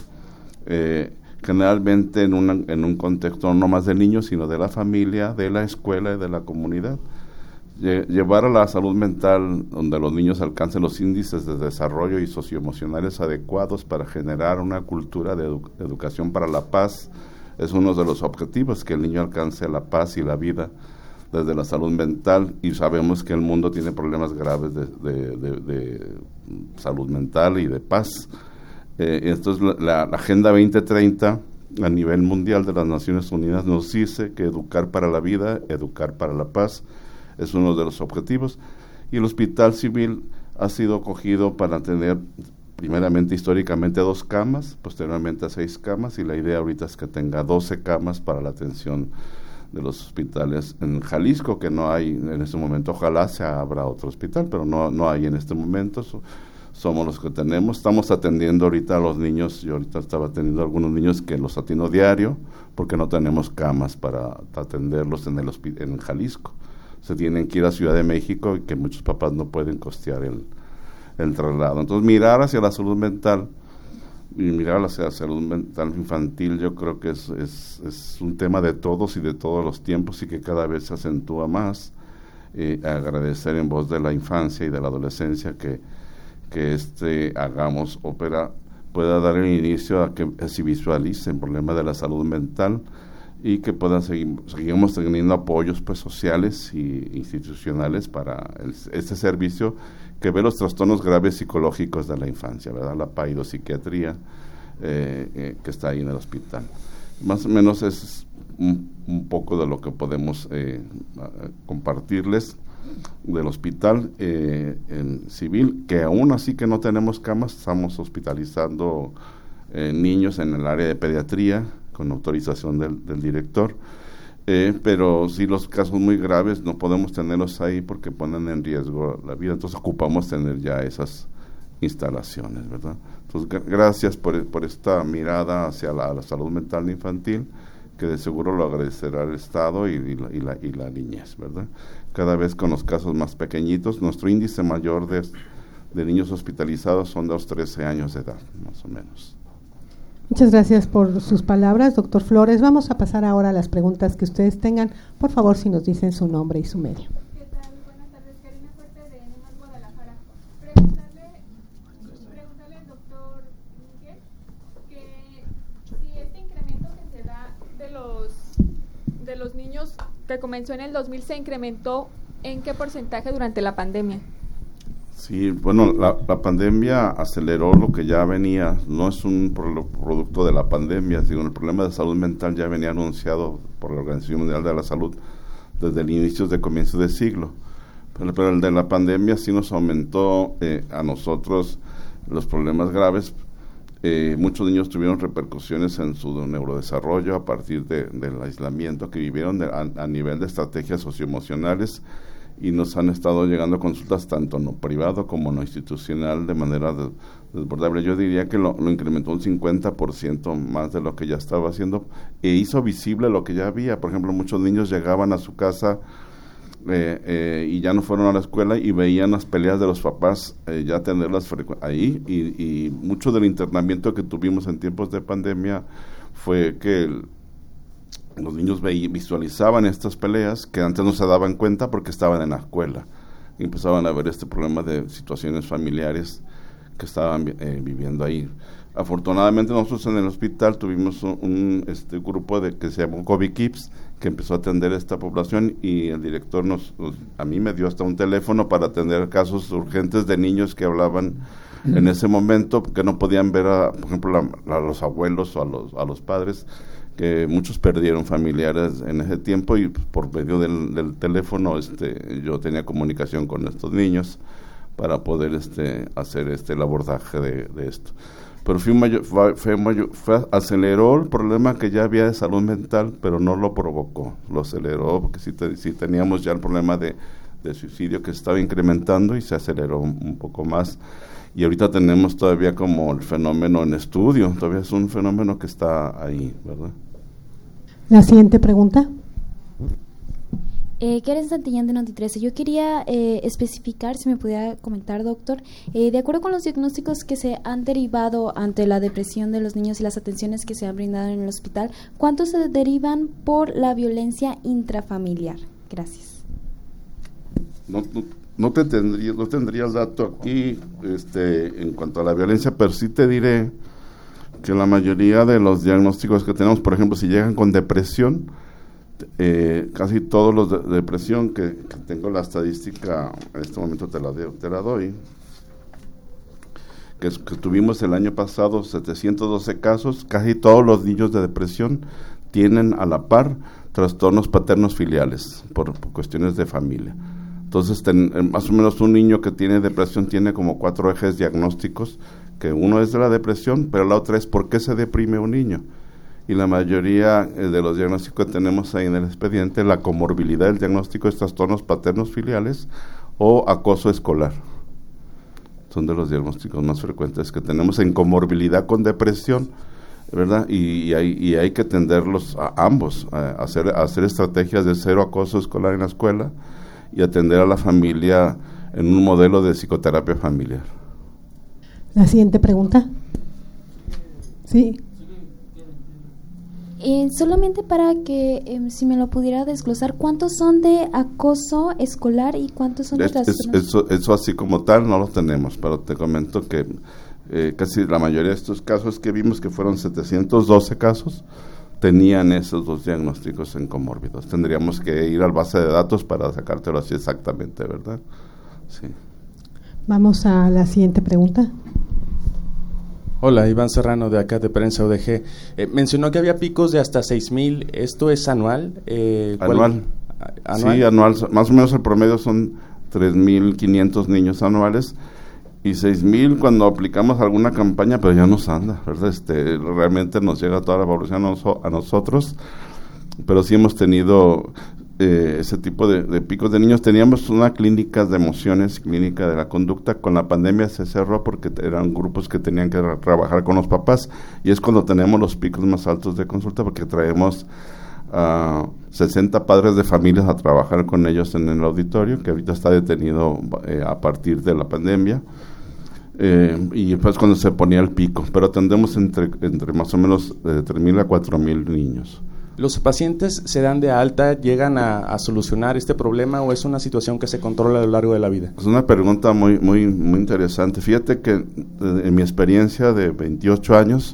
eh, generalmente en, una, en un contexto no más de niños, sino de la familia, de la escuela y de la comunidad. Lle- llevar a la salud mental donde los niños alcancen los índices de desarrollo y socioemocionales adecuados para generar una cultura de, edu- de educación para la paz es uno de los objetivos, que el niño alcance la paz y la vida desde la salud mental, y sabemos que el mundo tiene problemas graves de, de, de, de salud mental y de paz. Eh, entonces la, la Agenda veinte treinta a nivel mundial de las Naciones Unidas nos dice que educar para la vida, educar para la paz es uno de los objetivos, y el Hospital Civil ha sido acogido para tener primeramente históricamente dos camas, posteriormente a seis camas, y la idea ahorita es que tenga doce camas para la atención de los hospitales en Jalisco, que no hay en este momento. Ojalá se abra otro hospital, pero no, no hay en este momento. So, somos los que tenemos. Estamos atendiendo ahorita a los niños. Yo ahorita estaba atendiendo a algunos niños que los atiendo diario, porque no tenemos camas para atenderlos en el hospi- en Jalisco. Se tienen que ir a Ciudad de México, y que muchos papás no pueden costear el, el traslado. Entonces, mirar hacia la salud mental y mirar hacia la salud mental infantil, yo creo que es, es, es un tema de todos y de todos los tiempos, y que cada vez se acentúa más. Eh, agradecer en voz de la infancia y de la adolescencia que, que este hagamos ópera pueda dar el inicio a que se visualice el problema de la salud mental, y que puedan seguir, seguimos teniendo apoyos pues sociales y institucionales para el, este servicio que ve los trastornos graves psicológicos de la infancia, ¿verdad? La paidopsiquiatría eh, eh, que está ahí en el hospital. Más o menos es un, un poco de lo que podemos eh, compartirles del hospital eh, en civil, que aún así que no tenemos camas, estamos hospitalizando eh, niños en el área de pediatría, con autorización del, del director, eh, pero sí los casos muy graves no podemos tenerlos ahí porque ponen en riesgo la vida, entonces ocupamos tener ya esas instalaciones, ¿verdad? Entonces, g- gracias por, por esta mirada hacia la, la salud mental infantil, que de seguro lo agradecerá el Estado y, y, la, y, la, y la niñez, ¿verdad? Cada vez con los casos más pequeñitos, nuestro índice mayor de, de niños hospitalizados son de los trece años de edad, más o menos. Muchas gracias por sus palabras, doctor Flores. Vamos a pasar ahora a las preguntas que ustedes tengan. Por favor, si nos dicen su nombre y su medio. ¿Qué tal? Buenas tardes, Karina Fuerte de Nemas Guadalajara. Preguntarle, preguntarle al doctor Miguel que si este incremento que se da de los, de los niños que comenzó en el dos mil se incrementó, ¿en qué porcentaje durante la pandemia? Sí, bueno, la, la pandemia aceleró lo que ya venía, no es un pro- producto de la pandemia, sino el problema de salud mental ya venía anunciado por la Organización Mundial de la Salud desde el inicio de comienzo de siglo, pero, pero el de la pandemia sí nos aumentó eh, a nosotros los problemas graves. Eh, muchos niños tuvieron repercusiones en su neurodesarrollo a partir de, del aislamiento que vivieron de, a, a nivel de estrategias socioemocionales, y nos han estado llegando consultas tanto no privado como no institucional de manera de, desbordable. Yo diría que lo, lo incrementó un cincuenta por ciento más de lo que ya estaba haciendo, e hizo visible lo que ya había. Por ejemplo, muchos niños llegaban a su casa eh, eh, y ya no fueron a la escuela, y veían las peleas de los papás eh, ya tenerlas frecu- ahí, y, y mucho del internamiento que tuvimos en tiempos de pandemia fue que el, los niños veí, visualizaban estas peleas que antes no se daban cuenta porque estaban en la escuela, y empezaban a ver este problema de situaciones familiares que estaban eh, viviendo ahí. Afortunadamente nosotros en el hospital tuvimos un, un este grupo de que se llamó COVID Kids, que empezó a atender a esta población, y el director nos, nos a mí me dio hasta un teléfono para atender casos urgentes de niños que hablaban en ese momento, que no podían ver a, por ejemplo, la, a los abuelos o a los, a los padres, que muchos perdieron familiares en ese tiempo, y por medio del, del teléfono este yo tenía comunicación con estos niños para poder este hacer este el abordaje de, de esto. Pero fue mayor, fue, fue mayor, fue, aceleró el problema que ya había de salud mental, pero no lo provocó, lo aceleró porque sí, te, sí teníamos ya el problema de, de suicidio que se estaba incrementando y se aceleró un, un poco más. Y ahorita tenemos todavía como el fenómeno en estudio, todavía es un fenómeno que está ahí, ¿verdad? La siguiente pregunta. Eh, Karen Santillán de Noti trece. Yo quería eh, especificar, si me pudiera comentar, doctor, eh, de acuerdo con los diagnósticos que se han derivado ante la depresión de los niños y las atenciones que se han brindado en el hospital, ¿cuántos se derivan por la violencia intrafamiliar? Gracias. No, no, no te tendría, no tendría el dato aquí este, en cuanto a la violencia, pero sí te diré que la mayoría de los diagnósticos que tenemos, por ejemplo, si llegan con depresión, eh, casi todos los de depresión, que, que tengo la estadística, en este momento te la, de, te la doy, que, es, que tuvimos el año pasado setecientos doce casos, casi todos los niños de depresión tienen a la par trastornos paternos filiales, por, por cuestiones de familia. Entonces, ten, más o menos un niño que tiene depresión tiene como cuatro ejes diagnósticos, que uno es de la depresión, pero la otra es por qué se deprime un niño. Y la mayoría eh, de los diagnósticos que tenemos ahí en el expediente, la comorbilidad del diagnóstico es trastornos paternos filiales o acoso escolar. Son de los diagnósticos más frecuentes que tenemos en comorbilidad con depresión, ¿verdad? Y, y, hay, y hay que atenderlos a ambos, a hacer, a hacer estrategias de cero acoso escolar en la escuela y atender a la familia en un modelo de psicoterapia familiar. La siguiente pregunta. Sí. Eh, solamente para que, eh, si me lo pudiera desglosar, ¿cuántos son de acoso escolar y cuántos son de es, trastornos? Es, eso, eso así como tal no lo tenemos, pero te comento que eh, casi la mayoría de estos casos que vimos, que fueron setecientos doce casos, tenían esos dos diagnósticos en comórbidos. Tendríamos que ir al base de datos para sacártelo así exactamente, ¿verdad? Sí. Vamos a la siguiente pregunta. Hola, Iván Serrano de acá de Prensa O D G. Eh, mencionó que había picos de hasta seis mil. ¿Esto es anual? Eh, anual. ¿Anual? Sí, anual. Más o menos el promedio son tres mil quinientos niños anuales y seis mil cuando aplicamos alguna campaña, pero ya nos anda, ¿verdad? Este, realmente nos llega toda la población a, noso- a nosotros, pero sí hemos tenido eh, ese tipo de, de picos de niños. Teníamos una clínica de emociones, clínica de la conducta. Con la pandemia se cerró porque eran grupos que tenían que tra- trabajar con los papás, y es cuando tenemos los picos más altos de consulta, porque traemos a uh, sesenta padres de familias a trabajar con ellos en el auditorio, que ahorita está detenido eh, a partir de la pandemia. Eh, y pues cuando se ponía el pico, pero atendemos entre, entre más o menos de tres mil a cuatro mil niños. ¿Los pacientes se dan de alta, llegan a, a solucionar este problema, o es una situación que se controla a lo largo de la vida? Es una pregunta muy muy muy interesante. Fíjate que eh, en mi experiencia de veintiocho años,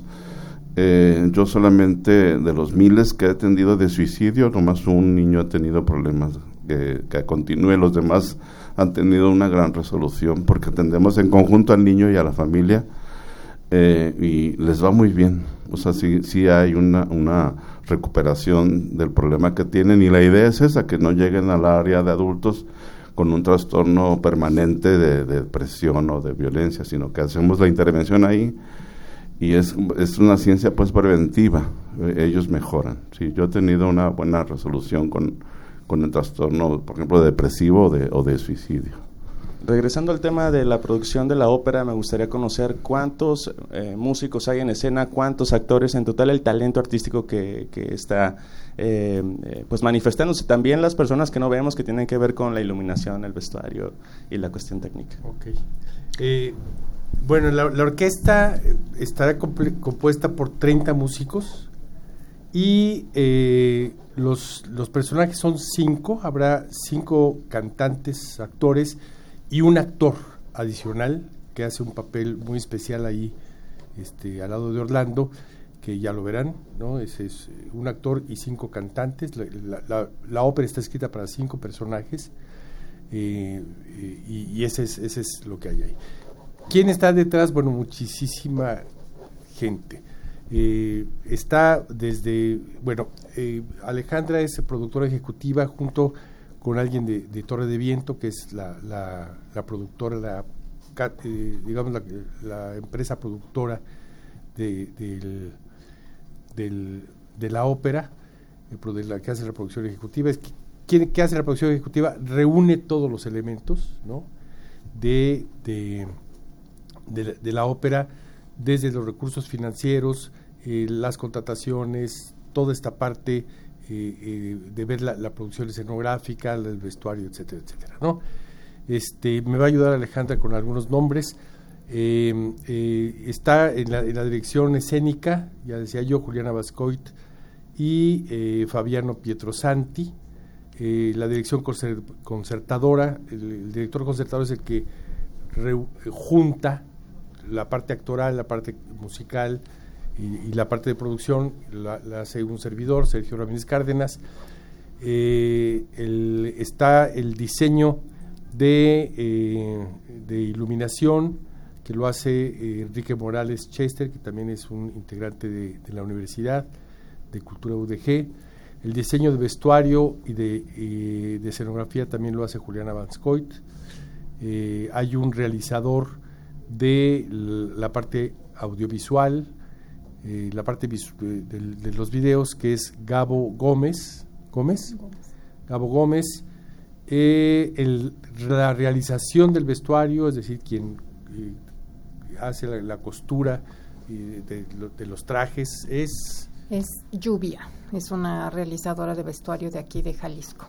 eh, yo solamente de los miles que he atendido de suicidio, nomás un niño ha tenido problemas que, que continúe. Los demás han tenido una gran resolución porque atendemos en conjunto al niño y a la familia, eh, y les va muy bien. O sea, sí, sí hay una, una recuperación del problema que tienen, y la idea es esa, que no lleguen al área de adultos con un trastorno permanente de, de depresión o de violencia, sino que hacemos la intervención ahí, y es, es una ciencia pues preventiva. Ellos mejoran. Sí, yo he tenido una buena resolución con con el trastorno, por ejemplo, depresivo o de, o de suicidio. Regresando al tema de la producción de la ópera, me gustaría conocer cuántos eh, músicos hay en escena, cuántos actores, en total el talento artístico que, que está eh, eh, pues manifestándose. También las personas que no vemos, que tienen que ver con la iluminación, el vestuario y la cuestión técnica. Okay. Eh, bueno, la, la orquesta estará comp- compuesta por treinta músicos y eh, Los, los personajes son cinco, habrá cinco cantantes, actores y un actor adicional que hace un papel muy especial ahí, este, al lado de Orlando, que ya lo verán, ¿no? Ese es un actor y cinco cantantes. La, la, la, la ópera está escrita para cinco personajes, eh, eh, y, y ese es, ese es lo que hay ahí. ¿Quién está detrás? Bueno, muchísima gente. Eh, está desde, bueno, eh, Alejandra es productora ejecutiva junto con alguien de, de Torre de Viento, que es la, la, la productora, la, eh, digamos, la, la empresa productora de, del, del, de la ópera, de la que hace la producción ejecutiva. Es que, ¿qué hace la producción ejecutiva? Reúne todos los elementos, ¿no? de, de, de, la, de la ópera, desde los recursos financieros, eh, las contrataciones, toda esta parte eh, eh, de ver la, la producción escenográfica, el vestuario, etcétera, etcétera, ¿no? Este, me va a ayudar Alejandra con algunos nombres. Eh, eh, está en la, en la dirección escénica, ya decía yo, Juliana Bascoit y eh, Fabiano Pietrosanti. Eh, la dirección concertadora, el, el director concertador es el que re, junta la parte actoral, la parte musical y, y la parte de producción, la, la hace un servidor, Sergio Ramírez Cárdenas. Eh, el, está el diseño de, eh, de iluminación, que lo hace eh, Enrique Morales Chester, que también es un integrante de, de la Universidad de Cultura U D G. El diseño de vestuario y de, eh, de escenografía también lo hace Juliana Bascoit. Eh, hay un realizador de la parte audiovisual, eh, la parte de, de, de los videos, que es Gabo Gómez, Gómez, Gómez. Gabo Gómez. Eh, el, la realización del vestuario, es decir, quien eh, hace la, la costura eh, de, de, de los trajes, es... Es Lluvia, es una realizadora de vestuario de aquí de Jalisco.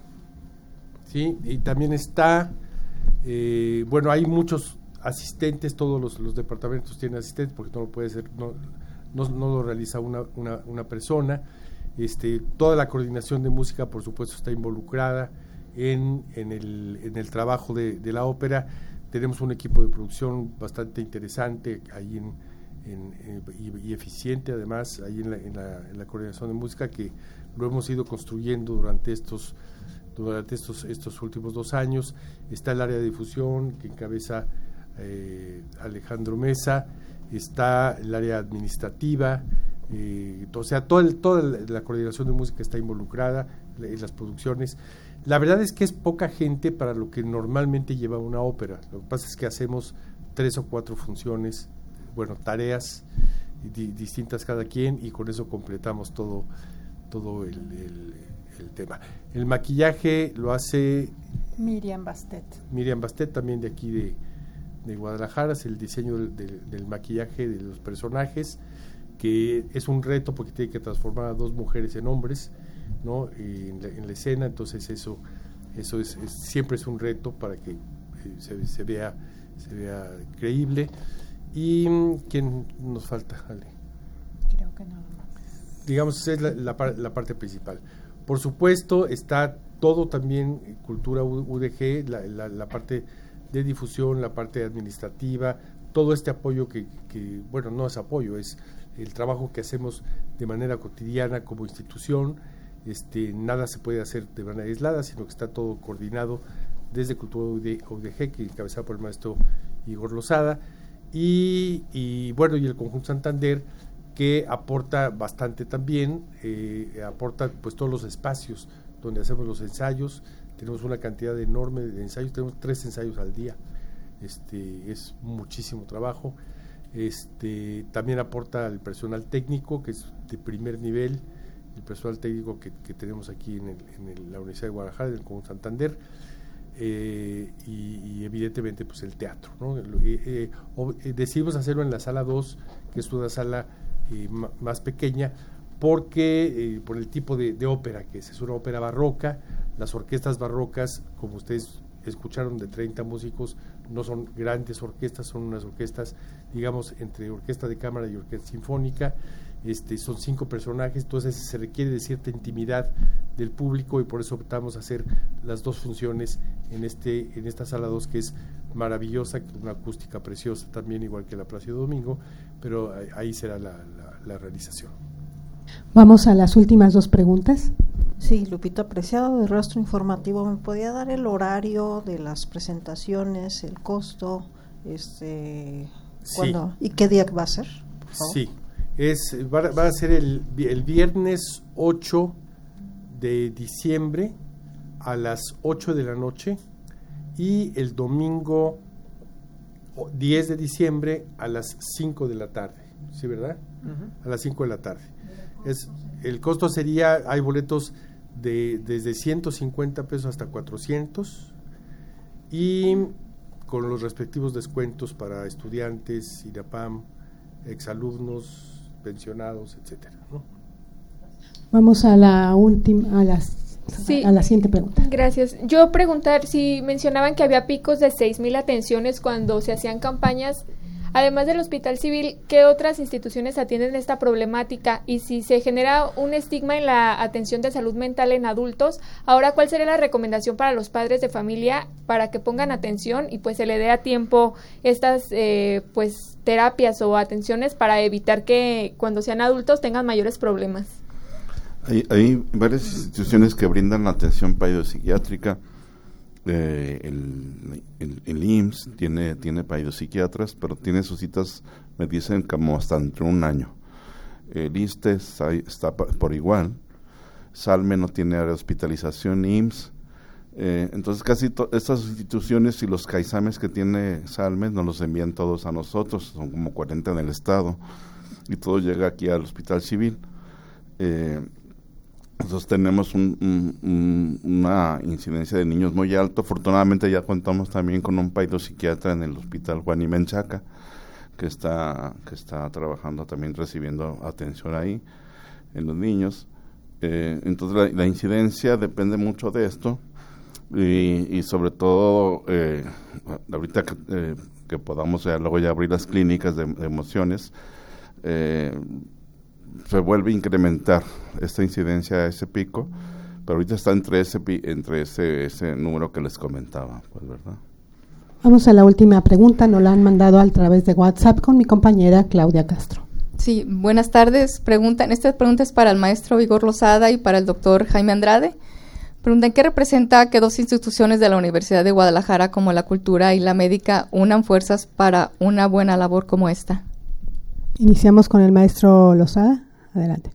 Sí, y también está, eh, bueno, hay muchos asistentes, todos los, los departamentos tienen asistentes, porque no lo puede ser, no, no, no lo realiza una, una, una persona. Este, toda la coordinación de música, por supuesto, está involucrada en, en, el, en el trabajo de, de la ópera. Tenemos un equipo de producción bastante interesante ahí en, en, en, y, y eficiente, además, ahí en la, en, la, en la coordinación de música, que lo hemos ido construyendo durante estos durante estos, estos últimos dos años. Está el área de difusión, que encabeza eh, Alejandro Mesa. Está el área administrativa, eh, o sea, todo el, toda la coordinación de música está involucrada en las producciones. La verdad es que es poca gente para lo que normalmente lleva una ópera. Lo que pasa es que hacemos tres o cuatro funciones, bueno, tareas di, distintas cada quien, y con eso completamos todo, todo el, el, el tema. El maquillaje lo hace Miriam Bastet. Miriam Bastet, también de aquí de, de Guadalajara. Es el diseño del, del, del maquillaje de los personajes, que es un reto porque tiene que transformar a dos mujeres en hombres, ¿no? En la, en la escena. Entonces eso eso es, es siempre es un reto para que eh, se, se vea se vea creíble. Y ¿quién nos falta, Ale? Creo que nada más. Digamos, esa es la, la, la parte principal. Por supuesto está todo también Cultura U D G, la, la, la parte de difusión, la parte administrativa, todo este apoyo que, que, bueno, no es apoyo, es el trabajo que hacemos de manera cotidiana como institución. Este, nada se puede hacer de manera aislada, sino que está todo coordinado desde Cultura U D G, que encabezada por el maestro Igor Lozada, y, y bueno, y el Conjunto Santander, que aporta bastante también, eh, aporta pues todos los espacios donde hacemos los ensayos. Tenemos una cantidad enorme de ensayos, tenemos tres ensayos al día, este, es muchísimo trabajo. Este, también aporta el personal técnico, que es de primer nivel, el personal técnico que, que tenemos aquí en, el, en el, la Universidad de Guadalajara, en el Conjunto Santander, eh, y, y evidentemente pues el teatro, ¿no? Eh, eh, o, eh, decidimos hacerlo en la sala dos, que es una sala eh, m- más pequeña, porque eh, por el tipo de, de ópera que es, es una ópera barroca. Las orquestas barrocas, como ustedes escucharon, de treinta músicos, no son grandes orquestas, son unas orquestas, digamos, entre orquesta de cámara y orquesta sinfónica. Este, son cinco personajes, entonces se requiere de cierta intimidad del público, y por eso optamos a hacer las dos funciones en este en esta sala dos, que es maravillosa, una acústica preciosa también, igual que la Plácido Domingo, pero ahí será la, la, la realización. Vamos a las últimas dos preguntas. Sí, Lupita Preciado, de Rastro Informativo. ¿Me podía dar el horario de las presentaciones, el costo, este, cuándo, sí. y qué día va a ser? Sí, es, va, va a ser el, el viernes ocho de diciembre a las ocho de la noche y el domingo diez de diciembre a las cinco de la tarde, ¿sí, verdad? Uh-huh. A las cinco de la tarde. Es, el costo sería, hay boletos de desde ciento cincuenta pesos hasta cuatrocientos y con los respectivos descuentos para estudiantes, INAPAM, exalumnos, pensionados, etcétera, ¿no? Vamos a la última, a las Sí. a la siguiente pregunta. Gracias. Yo preguntar si mencionaban que había picos de seis mil atenciones cuando se hacían campañas. Además del Hospital Civil, ¿qué otras instituciones atienden esta problemática? Y si se genera un estigma en la atención de salud mental en adultos, ahora, ¿cuál sería la recomendación para los padres de familia para que pongan atención y pues se le dé a tiempo estas eh, pues terapias o atenciones para evitar que cuando sean adultos tengan mayores problemas? Hay, hay varias instituciones que brindan la atención psiquiátrica. Eh, el, el, el I M S S tiene, tiene psiquiatras, pero tiene sus citas, me dicen, como hasta entre un año. El I S S S T E está por igual. SALME no tiene área de hospitalización, I M S S. Eh, entonces casi to- estas instituciones y los CAISAMES que tiene SALME nos los envían todos a nosotros, son como cuarenta en el estado, y todo llega aquí al Hospital Civil. Eh, Nosotros tenemos un, un, una incidencia de niños muy alto. Afortunadamente ya contamos también con un psiquiatra en el Hospital Juan y Menchaca, que está, que está trabajando también recibiendo atención ahí en los niños. Eh, entonces la, la incidencia depende mucho de esto y, y sobre todo eh, ahorita que, eh, que podamos ya luego ya abrir las clínicas de, de emociones, eh, se vuelve a incrementar esta incidencia, ese pico, pero ahorita está entre ese entre ese, ese número que les comentaba, pues, ¿verdad? Vamos a la última pregunta, nos la han mandado a través de WhatsApp con mi compañera Claudia Castro. Sí, buenas tardes. Preguntan, esta pregunta es para el maestro Vigor Lozada y para el doctor Jaime Andrade. Preguntan, ¿qué representa que dos instituciones de la Universidad de Guadalajara, como la Cultura y la Médica, unan fuerzas para una buena labor como esta? Iniciamos con el maestro Lozada. Adelante.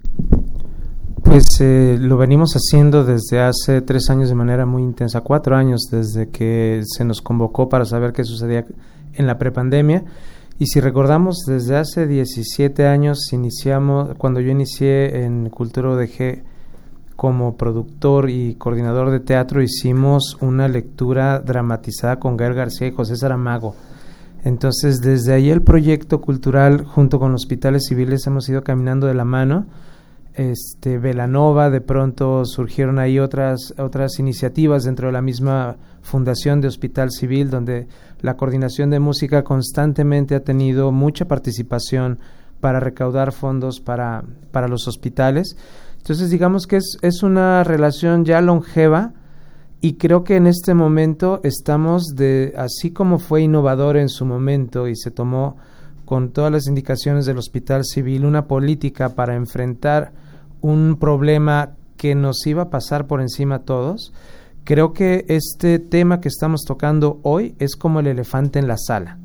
Pues eh, lo venimos haciendo desde hace tres años de manera muy intensa, cuatro años desde que se nos convocó para saber qué sucedía en la prepandemia. Y si recordamos, desde hace diecisiete años iniciamos, cuando yo inicié en Cultura U D G como productor y coordinador de teatro, hicimos una lectura dramatizada con Gael García y José Saramago. Entonces, desde ahí el proyecto cultural, junto con los hospitales civiles, hemos ido caminando de la mano. Este, Velanova, de pronto surgieron ahí otras, otras iniciativas dentro de la misma fundación de Hospital Civil, donde la coordinación de música constantemente ha tenido mucha participación para recaudar fondos para, para los hospitales. Entonces, digamos que es, es una relación ya longeva. Y creo que en este momento estamos, de así como fue innovador en su momento y se tomó con todas las indicaciones del Hospital Civil una política para enfrentar un problema que nos iba a pasar por encima a todos, creo que este tema que estamos tocando hoy es como el elefante en la sala.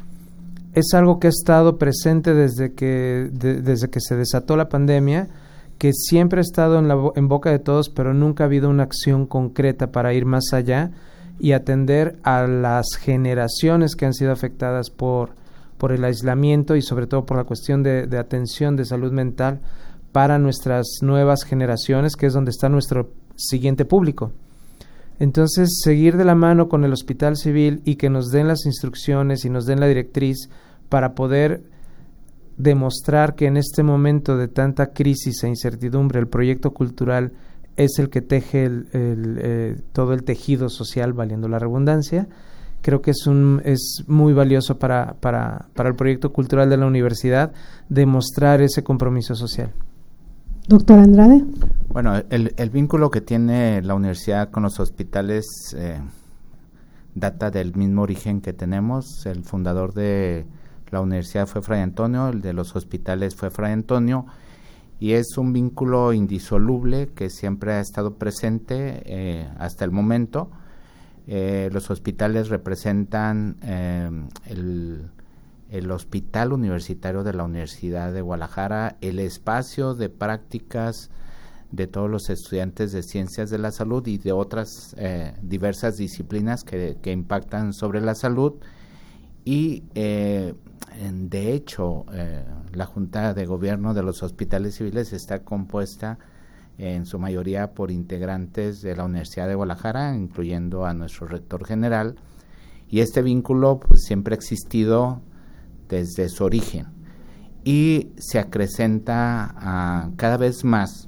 Es algo que ha estado presente desde que, de, desde que se desató la pandemia, que siempre ha estado en, la, en boca de todos, pero nunca ha habido una acción concreta para ir más allá y atender a las generaciones que han sido afectadas por, por el aislamiento y sobre todo por la cuestión de, de atención de salud mental para nuestras nuevas generaciones, que es donde está nuestro siguiente público. Entonces, seguir de la mano con el Hospital Civil y que nos den las instrucciones y nos den la directriz para poder demostrar que en este momento de tanta crisis e incertidumbre el proyecto cultural es el que teje el, el, eh, todo el tejido social, valiendo la redundancia. Creo que es un es muy valioso para, para, para el proyecto cultural de la universidad demostrar ese compromiso social. Doctor Andrade. Bueno, el, el vínculo que tiene la universidad con los hospitales eh, data del mismo origen que tenemos. El fundador de la universidad fue Fray Antonio, el de los hospitales fue Fray Antonio, y es un vínculo indisoluble que siempre ha estado presente eh, hasta el momento. Eh, los hospitales representan eh, el, el Hospital Universitario de la Universidad de Guadalajara, el espacio de prácticas de todos los estudiantes de ciencias de la salud y de otras eh, diversas disciplinas que, que impactan sobre la salud. Y eh, en, de hecho eh, la Junta de Gobierno de los Hospitales Civiles está compuesta en su mayoría por integrantes de la Universidad de Guadalajara, incluyendo a nuestro rector general, y este vínculo pues siempre ha existido desde su origen y se acrecenta a, cada vez más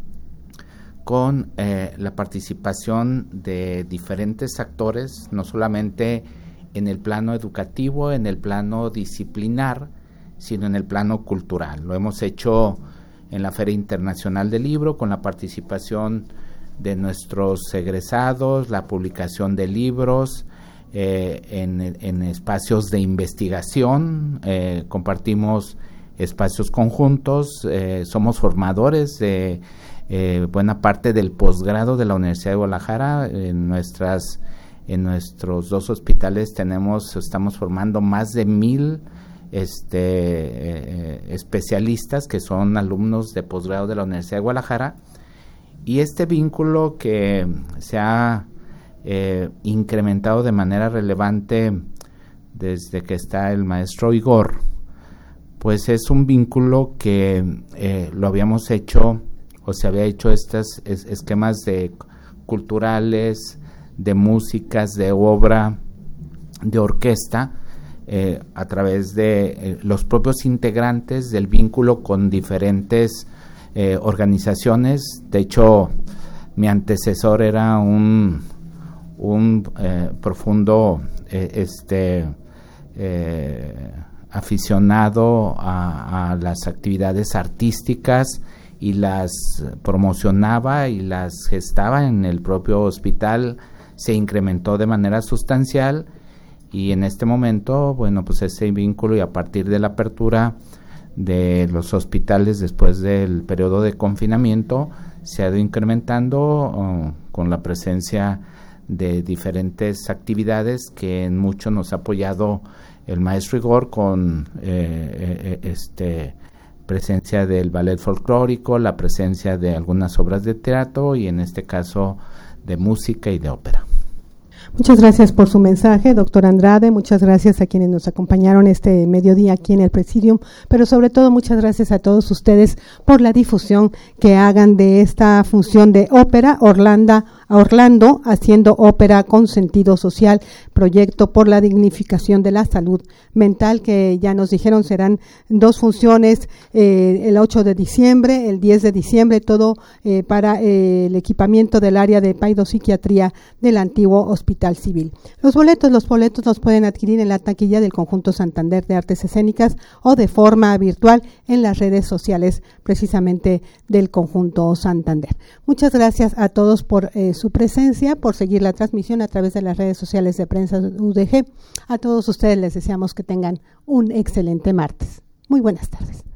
con eh, la participación de diferentes actores, no solamente en el plano educativo, en el plano disciplinar, sino en el plano cultural. Lo hemos hecho en la Feria Internacional del Libro, con la participación de nuestros egresados, la publicación de libros, eh, en, en espacios de investigación, eh, compartimos espacios conjuntos, eh, somos formadores de eh, buena parte del posgrado de la Universidad de Guadalajara. En nuestras, en nuestros dos hospitales tenemos, estamos formando más de mil Este, eh, especialistas que son alumnos de posgrado de la Universidad de Guadalajara, y este vínculo que se ha eh, incrementado de manera relevante desde que está el maestro Igor, pues es un vínculo que eh, lo habíamos hecho o se había hecho estos es, esquemas de culturales, de músicas, de obra, de orquesta, Eh, a través de eh, los propios integrantes del vínculo con diferentes eh, organizaciones. De hecho, mi antecesor era un, un eh, profundo eh, este eh, aficionado a, a las actividades artísticas y las promocionaba y las gestaba en el propio hospital. Se incrementó de manera sustancial. Y en este momento, bueno, pues ese vínculo, y a partir de la apertura de los hospitales después del periodo de confinamiento, se ha ido incrementando uh, con la presencia de diferentes actividades que en mucho nos ha apoyado el maestro Igor con eh, eh, este presencia del ballet folclórico, la presencia de algunas obras de teatro y en este caso de música y de ópera. Muchas gracias por su mensaje, doctor Andrade. Muchas gracias a quienes nos acompañaron este mediodía aquí en el Presidium, pero sobre todo muchas gracias a todos ustedes por la difusión que hagan de esta función de ópera Orlando, Orlando haciendo ópera con sentido social, proyecto por la dignificación de la salud mental, que ya nos dijeron serán dos funciones, eh, el ocho de diciembre, el diez de diciembre, todo eh, para eh, el equipamiento del área de paidopsiquiatría del antiguo Hospital Civil. Los boletos, los boletos los pueden adquirir en la taquilla del Conjunto Santander de Artes Escénicas o de forma virtual en las redes sociales precisamente del Conjunto Santander. Muchas gracias a todos por eh, su presencia, por seguir la transmisión a través de las redes sociales de Prensa U D G. A todos ustedes les deseamos que tengan un excelente martes. Muy buenas tardes.